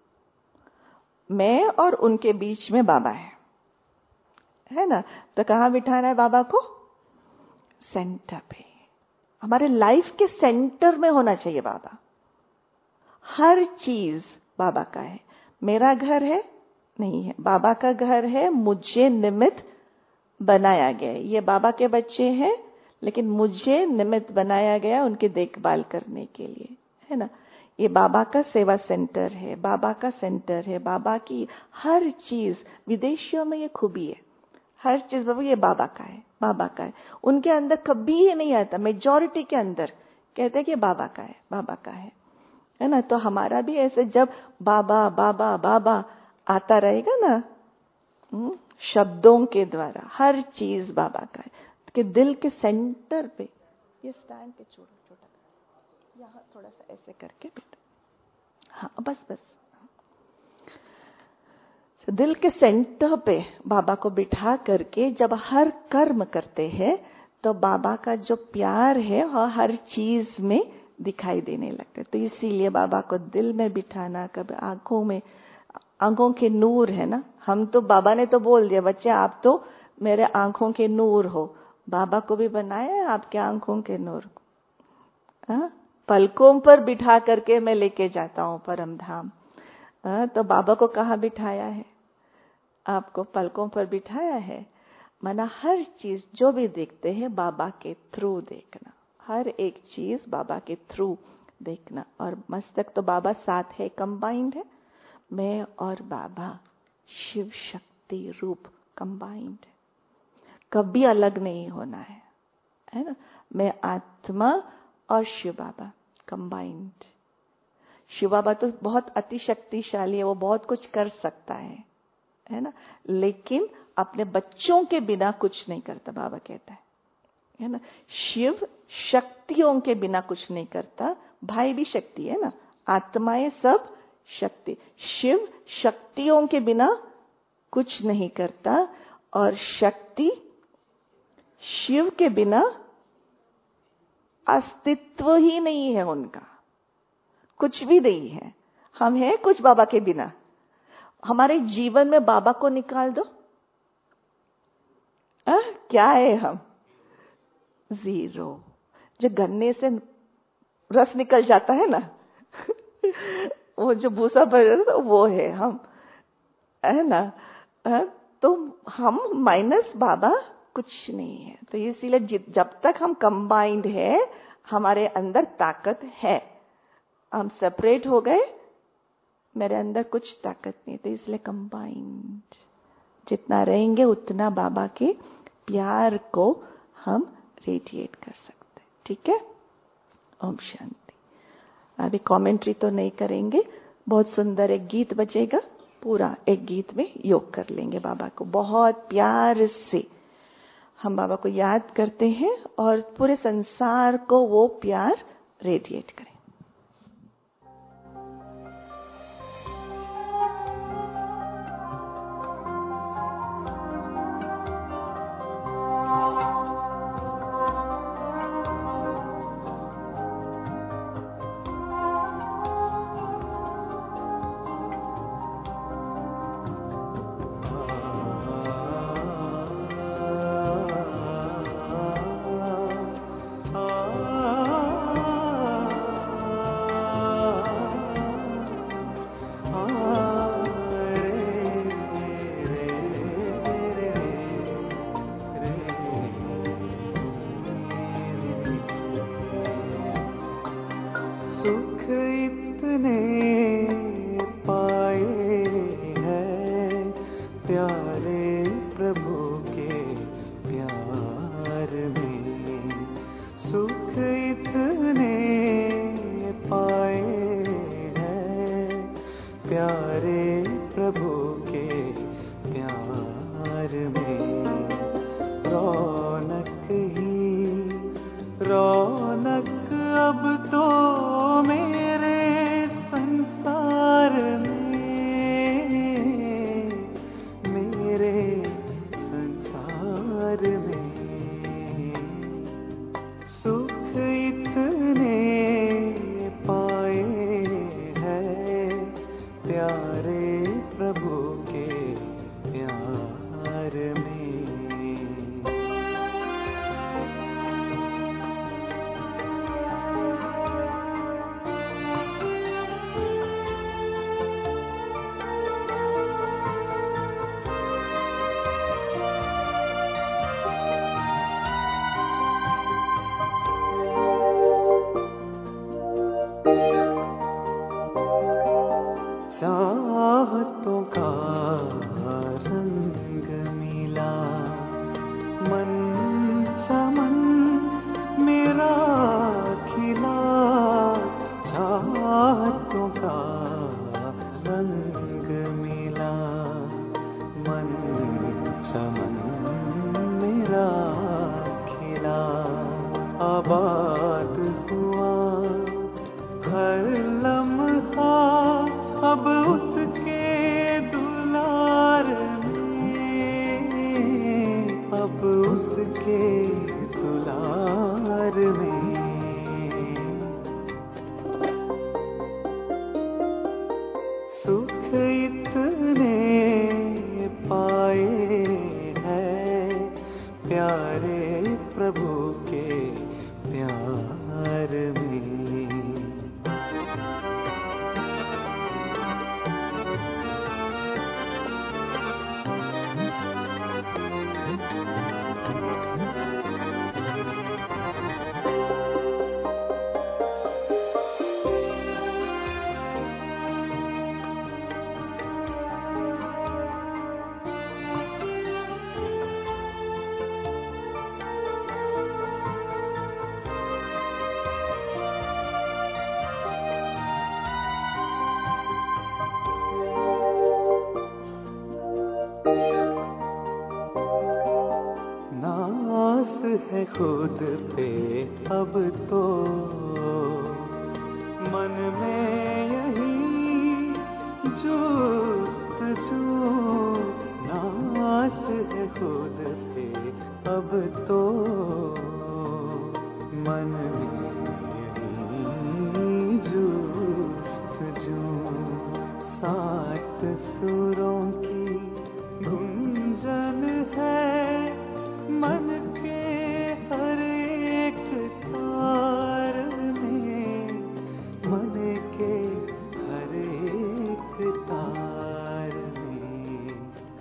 मैं और उनके बीच में बाबा है ना। तो कहाँ बिठाना है बाबा को? सेंटर पे। हमारे लाइफ के सेंटर में होना चाहिए बाबा। हर चीज बाबा का है। मेरा घर है नहीं है, बाबा का घर है, मुझे निमित्त बनाया गया है। ये बाबा के बच्चे हैं, लेकिन मुझे निमित्त बनाया गया उनकी देखभाल करने के लिए, है ना। ये बाबा का सेवा सेंटर है, बाबा का सेंटर है। बाबा की हर चीज, विदेशियों में ये खूबी है, हर चीज बाबा ये बाबा का है, बाबा का है। उनके अंदर कभी ये नहीं आता, मेजॉरिटी के अंदर कहते हैं कि बाबा का है, बाबा का है ना। तो हमारा भी ऐसे जब बाबा बाबा बाबा आता रहेगा ना, शब्दों के द्वारा, हर चीज बाबा का है। कि दिल के सेंटर पे, ये स्टैंड पे छोटा यहाँ थोड़ा सा ऐसे करके बैठ, हाँ बस। दिल के सेंटर पे बाबा को बिठा करके जब हर कर्म करते हैं तो बाबा का जो प्यार है वह हर चीज में दिखाई देने लगता है। तो इसीलिए बाबा को दिल में बिठाना, कभी आंखों में, आंखों के नूर है ना। हम तो, बाबा ने तो बोल दिया, बच्चे आप तो मेरे आंखों के नूर हो। बाबा को भी बनाया है आपके आंखों के नूर। पलकों पर बिठा करके मैं लेके जाता हूँ परम धाम। तो बाबा को कहाँ बिठाया है? आपको पलकों पर बिठाया है। माना हर चीज जो भी देखते हैं बाबा के थ्रू देखना, हर एक चीज बाबा के थ्रू देखना। और मस्तक तो बाबा साथ है, कंबाइंड है। मैं और बाबा शिव शक्ति रूप कंबाइंड है, कभी अलग नहीं होना है ना। मैं आत्मा और शिव बाबा कंबाइंड। शिव बाबा तो बहुत अति शक्तिशाली है, वो बहुत कुछ कर सकता है ना, लेकिन अपने बच्चों के बिना कुछ नहीं करता, बाबा कहता है ना। शिव शक्तियों के बिना कुछ नहीं करता, भाई भी शक्ति है ना, आत्माएं सब शक्ति। शिव शक्तियों के बिना कुछ नहीं करता, और शक्ति शिव के बिना अस्तित्व ही नहीं है उनका, कुछ भी नहीं है। हम हैं कुछ बाबा के बिना। हमारे जीवन में बाबा को निकाल दो, क्या है हम? जीरो। जो गन्ने से रस निकल जाता है ना वो जो भूसा भर जाता है वो है हम, है ना। तो हम माइनस बाबा कुछ नहीं है। तो इसीलिए जब तक हम कंबाइंड है, हमारे अंदर ताकत है। हम सेपरेट हो गए मेरे अंदर कुछ ताकत नहीं, तो इसलिए कंबाइंड जितना रहेंगे उतना बाबा के प्यार को हम रेडिएट कर सकते हैं। ठीक है, ओम शांति। अभी कमेंट्री तो नहीं करेंगे, बहुत सुंदर एक गीत बजेगा, पूरा एक गीत में योग कर लेंगे। बाबा को बहुत प्यार से हम बाबा को याद करते हैं और पूरे संसार को वो प्यार रेडिएट करें। चाहतों का रंग मिला, मन चमन मेरा खिला। चाहतों का रंग मिला, मन चमन मेरा खिला। आबाद हुआ हर लम्हा अब उसके दुलार में, अब उसके दुलार में। सुख इतने पाए हैं प्यारे प्रभु के प्यार में। है खुद पे अब तो मन में यही जुस्तजू। नास है खुद पे अब तो मन में यही जुस्तजू। सात सुरों की गुंजन है मन के हर एक तार में, मन के हर एक तार में।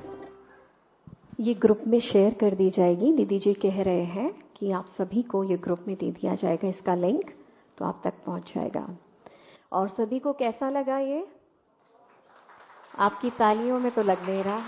ये ग्रुप में शेयर कर दी जाएगी। दीदी जी कह रहे हैं कि आप सभी को ये ग्रुप में दे दिया जाएगा इसका लिंक, तो आप तक पहुंच जाएगा। और सभी को कैसा लगा ये? आपकी तालियों में तो लग नहीं रहा।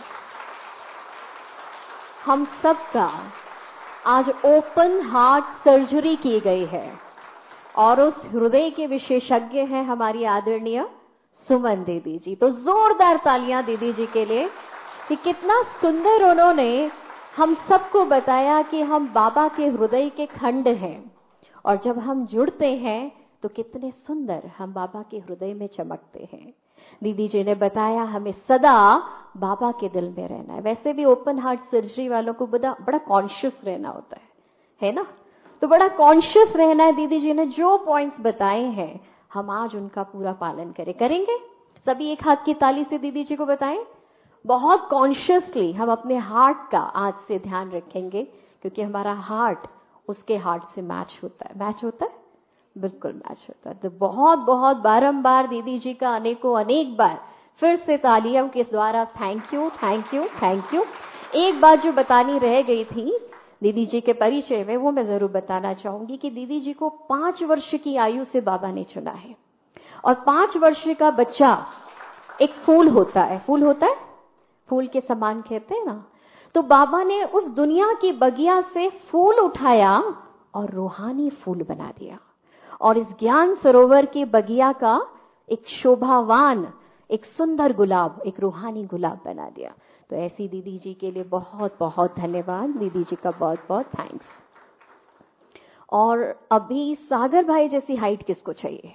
हम सबका आज ओपन हार्ट सर्जरी की गई है और उस हृदय के विशेषज्ञ हैं हमारी आदरणीय सुमन दीदी जी। तो जोरदार तालियां दीदी जी के लिए कि कितना सुंदर उन्होंने हम सबको बताया कि हम बाबा के हृदय के खंड हैं और जब हम जुड़ते हैं तो कितने सुंदर हम बाबा के हृदय में चमकते हैं। दीदी जी ने बताया हमें सदा बाबा के दिल में रहना है। वैसे भी ओपन हार्ट सर्जरी वालों को बड़ा कॉन्शियस रहना होता है ना? तो बड़ा कॉन्शियस रहना है। दीदी जी ने जो पॉइंट्स बताए हैं हम आज उनका पूरा पालन करेंगे। सभी एक हाथ की ताली से दीदी जी को बताएं। बहुत कॉन्शियसली हम अपने हार्ट का आज से ध्यान रखेंगे क्योंकि हमारा हार्ट उसके हार्ट से मैच होता है। बिल्कुल मैच होता है। तो बहुत बहुत बारंबार दीदी जी का अनेक बार फिर से तालियों के द्वारा थैंक यू। एक बात जो बतानी रह गई थी दीदी जी के परिचय में, वो मैं जरूर बताना चाहूंगी कि दीदी जी को 5 वर्ष की आयु से बाबा ने चुना है और 5 वर्ष का बच्चा एक फूल होता है, फूल के समान कहते हैं ना। तो बाबा ने उस दुनिया की बगिया से फूल उठाया और रूहानी फूल बना दिया और इस ज्ञान सरोवर की बगिया का एक शोभावान, एक सुंदर गुलाब, एक रूहानी गुलाब बना दिया। तो ऐसी दीदी जी के लिए बहुत बहुत धन्यवाद। दीदी जी का बहुत बहुत थैंक्स। और अभी सागर भाई जैसी हाइट किसको चाहिए?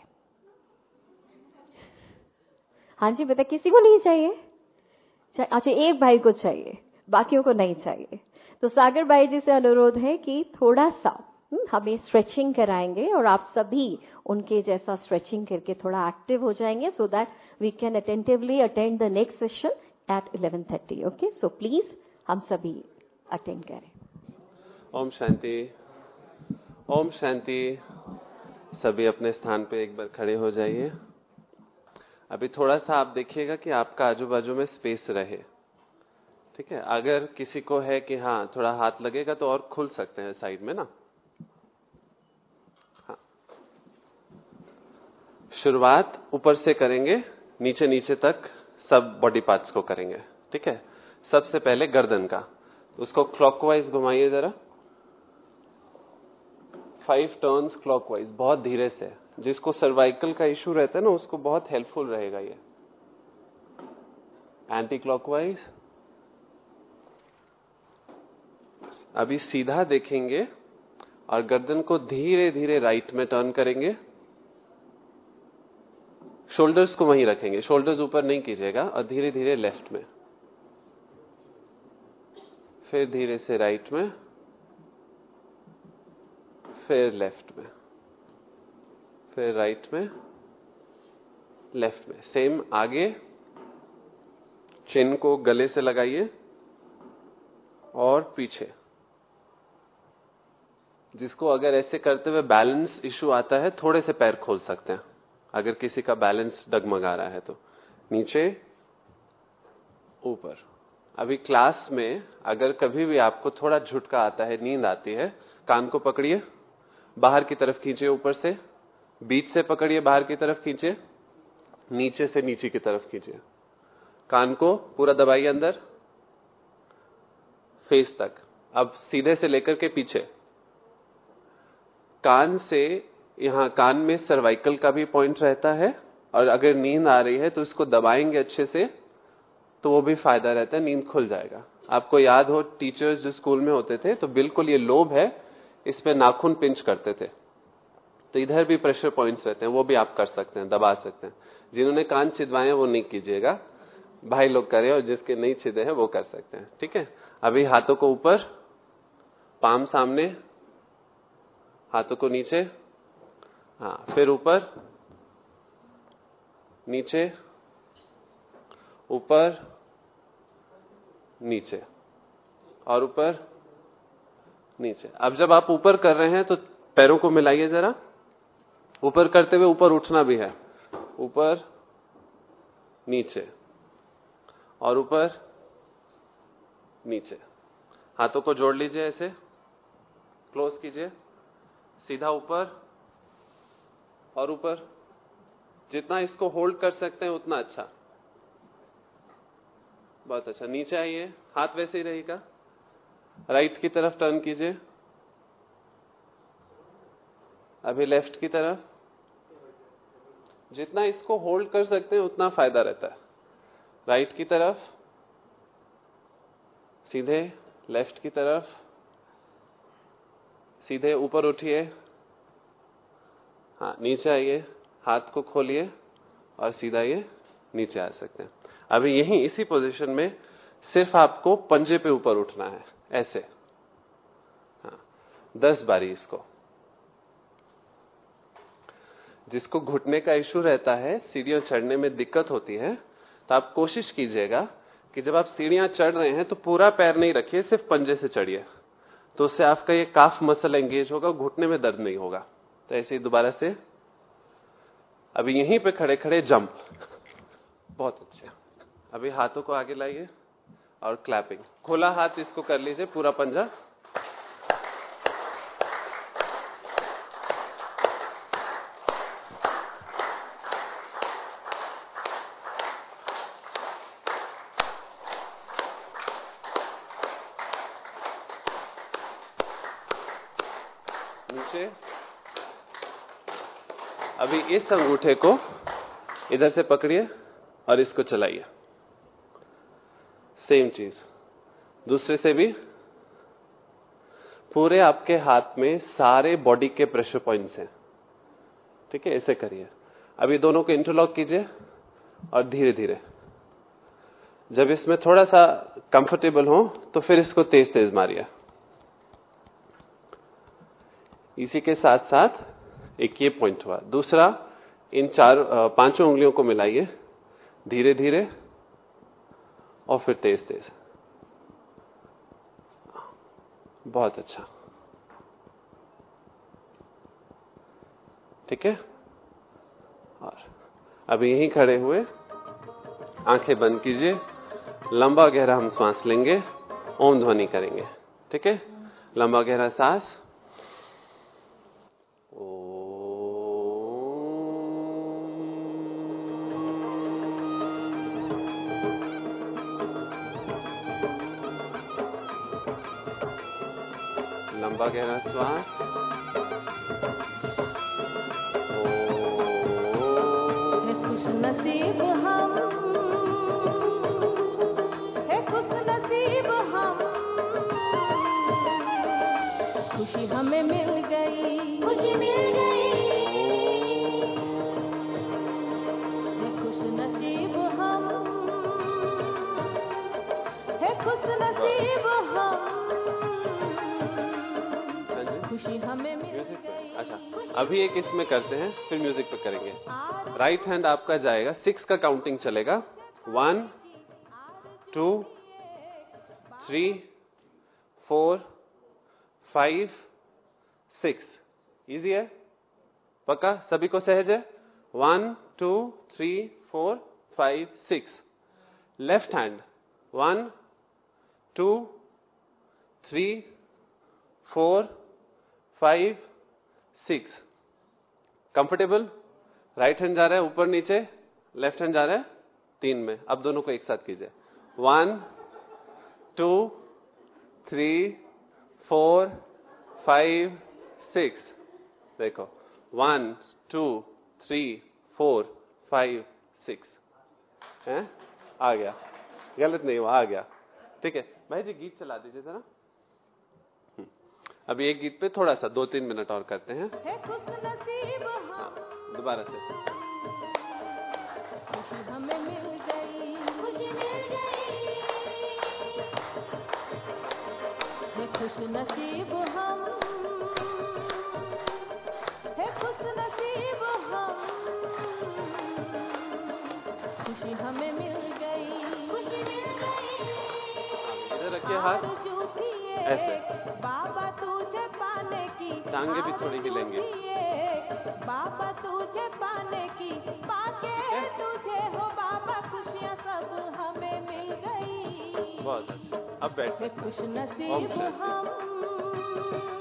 हाँ जी बता, किसी को नहीं चाहिए? अच्छा, एक भाई को चाहिए, बाकियों को नहीं चाहिए। तो सागर भाई जी से अनुरोध है कि थोड़ा सा हमें स्ट्रेचिंग कराएंगे और आप सभी उनके जैसा स्ट्रेचिंग करके थोड़ा एक्टिव हो जाएंगे so that we can attentively attend the next session at 11:30। Okay, so please हम सभी अटेंड करें। ओम शांति, ओम शांति। सभी अपने स्थान पे एक बार खड़े हो जाइए। अभी थोड़ा सा आप देखिएगा कि आपका आजू बाजू में स्पेस रहे, ठीक है? अगर किसी को है कि हाँ थोड़ा हाथ लगेगा तो और खुल सकते हैं साइड में ना। हाँ, शुरुआत ऊपर से करेंगे, नीचे तक सब बॉडी पार्ट्स को करेंगे, ठीक है? सबसे पहले गर्दन का, तो उसको क्लॉकवाइज घुमाइए जरा, 5 टर्न्स क्लॉकवाइज, बहुत धीरे से। जिसको सर्वाइकल का इश्यू रहता है ना उसको बहुत हेल्पफुल रहेगा ये। Anti clockwise. अभी सीधा देखेंगे और गर्दन को धीरे धीरे राइट में टर्न करेंगे। शोल्डर्स को वहीं रखेंगे, शोल्डर्स ऊपर नहीं कीजिएगा, और धीरे धीरे लेफ्ट में, फिर धीरे से राइट में, फिर लेफ्ट में, फिर राइट में, लेफ्ट में। सेम आगे, चिन को गले से लगाइए और पीछे। जिसको अगर ऐसे करते हुए बैलेंस इश्यू आता है, थोड़े से पैर खोल सकते हैं अगर किसी का बैलेंस डगमगा रहा है तो। नीचे, ऊपर। अभी क्लास में अगर कभी भी आपको थोड़ा झुटका आता है, नींद आती है, कान को पकड़िए, बाहर की तरफ खींचिए, ऊपर से, बीच से पकड़िए, बाहर की तरफ खींचिए, नीचे से नीचे की तरफ खींचिए। कान को पूरा दबाइए अंदर, फेस तक। अब सीधे से लेकर के पीछे, कान से यहां, कान में सर्वाइकल का भी पॉइंट रहता है और अगर नींद आ रही है तो इसको दबाएंगे अच्छे से तो वो भी फायदा रहता है, नींद खुल जाएगा। आपको याद हो टीचर्स जो स्कूल में होते थे तो बिल्कुल ये लोब है, इस पे नाखून पिंच करते थे, तो इधर भी प्रेशर पॉइंट्स रहते हैं, वो भी आप कर सकते हैं, दबा सकते हैं। जिन्होंने कान छिदवाए हैं वो नहीं कीजिएगा, भाई लोग करें, और जिसके नहीं छिदे हैं वो कर सकते हैं, ठीक है? अभी हाथों को ऊपर, पाम सामने, हाथों को नीचे, हाँ, फिर ऊपर, नीचे, ऊपर, नीचे, और ऊपर, नीचे। अब जब आप ऊपर कर रहे हैं तो पैरों को मिलाइए जरा। ऊपर करते हुए ऊपर उठना भी है, ऊपर, नीचे, और ऊपर, नीचे। हाथों को जोड़ लीजिए, ऐसे क्लोज कीजिए, सीधा ऊपर और ऊपर। जितना इसको होल्ड कर सकते हैं उतना अच्छा। बहुत अच्छा, नीचे आइए, हाथ वैसे ही रहेगा, राइट की तरफ टर्न कीजिए, अभी लेफ्ट की तरफ। जितना इसको होल्ड कर सकते हैं उतना फायदा रहता है। राइट की तरफ, सीधे, लेफ्ट की तरफ, सीधे ऊपर उठिए, हाँ नीचे आइए, हाथ को खोलिए और सीधा ये नीचे आ सकते हैं। अभी यहीं इसी पोजीशन में सिर्फ आपको पंजे पे ऊपर उठना है, ऐसे, हाँ 10 बारी इसको। जिसको घुटने का इश्यू रहता है, सीढ़ियां चढ़ने में दिक्कत होती है, तो आप कोशिश कीजिएगा कि जब आप सीढ़ियां चढ़ रहे हैं तो पूरा पैर नहीं रखिए, सिर्फ पंजे से चढ़िए, तो उससे आपका ये काफ मसल एंगेज होगा, घुटने में दर्द नहीं होगा। तो ऐसे ही दोबारा से, अभी यहीं पे खड़े खड़े जंप, बहुत अच्छे। अभी हाथों को आगे लाइए और क्लैपिंग, खुला हाथ इसको कर लीजिए, पूरा पंजा, नीचे। अभी इस अंगूठे को इधर से पकड़िए और इसको चलाइए, सेम चीज दूसरे से भी। पूरे आपके हाथ में सारे बॉडी के प्रेशर पॉइंट्स हैं, ठीक है, ऐसे करिए। अभी दोनों को इंटरलॉक कीजिए और धीरे धीरे, जब इसमें थोड़ा सा कंफर्टेबल हो तो फिर इसको तेज तेज मारिए। इसी के साथ साथ एक ये पॉइंट हुआ। दूसरा, इन 5 उंगलियों को मिलाइए धीरे धीरे और फिर तेज तेज, बहुत अच्छा, ठीक है। और अभी यहीं खड़े हुए आंखें बंद कीजिए, लंबा गहरा हम सांस लेंगे, ओम ध्वनि करेंगे, ठीक है। लंबा गहरा सांस, लंबा गहरा श्वास, है खुश नसीब हम, है खुश नसीब हम, खुशी हमें मिल गई, खुशी मिल गई, है खुश नसीब हम, है खुश नसीब हम, खुशी हमें मिल गई। अच्छा, अभी एक इसमें करते हैं, फिर म्यूजिक पे करेंगे। राइट हैंड आपका जाएगा, 6 का काउंटिंग चलेगा, 1 2 3 4 5 6। इजी है, पक्का सभी को सहज है। 1 2 3 4 5 6। Left hand 1 2 3 4 5 6। Comfortable? Right hand जा रहा है ऊपर नीचे, लेफ्ट हैंड जा रहा है 3 में। अब दोनों को एक साथ कीजिए, 1 2 3 4 5 6। देखो 1 2 3 4 5 6 है, आ गया, गलत नहीं हुआ, आ गया, ठीक है। भाई जी गीत चला दीजिए जरा। अभी एक गीत पे थोड़ा सा 2-3 मिनट और करते हैं। दोबारा से, खुशी हमें मिल गई, खुशी मिल गई, है खुश नसीब हम, है खुश नसीब हम, खुशी हमें मिल गई, खुशी मिल गई। इधर रखिए हाथ ऐसे, बाबा तुझे पाने की टांगे भी थोड़ी हिलेंगे। बाबा तुझे पाने की, पाके तुझे हो बाबा, खुशियाँ सब हमें मिल गई। बहुत अच्छा, अब बैठे। खुश नसीब हम,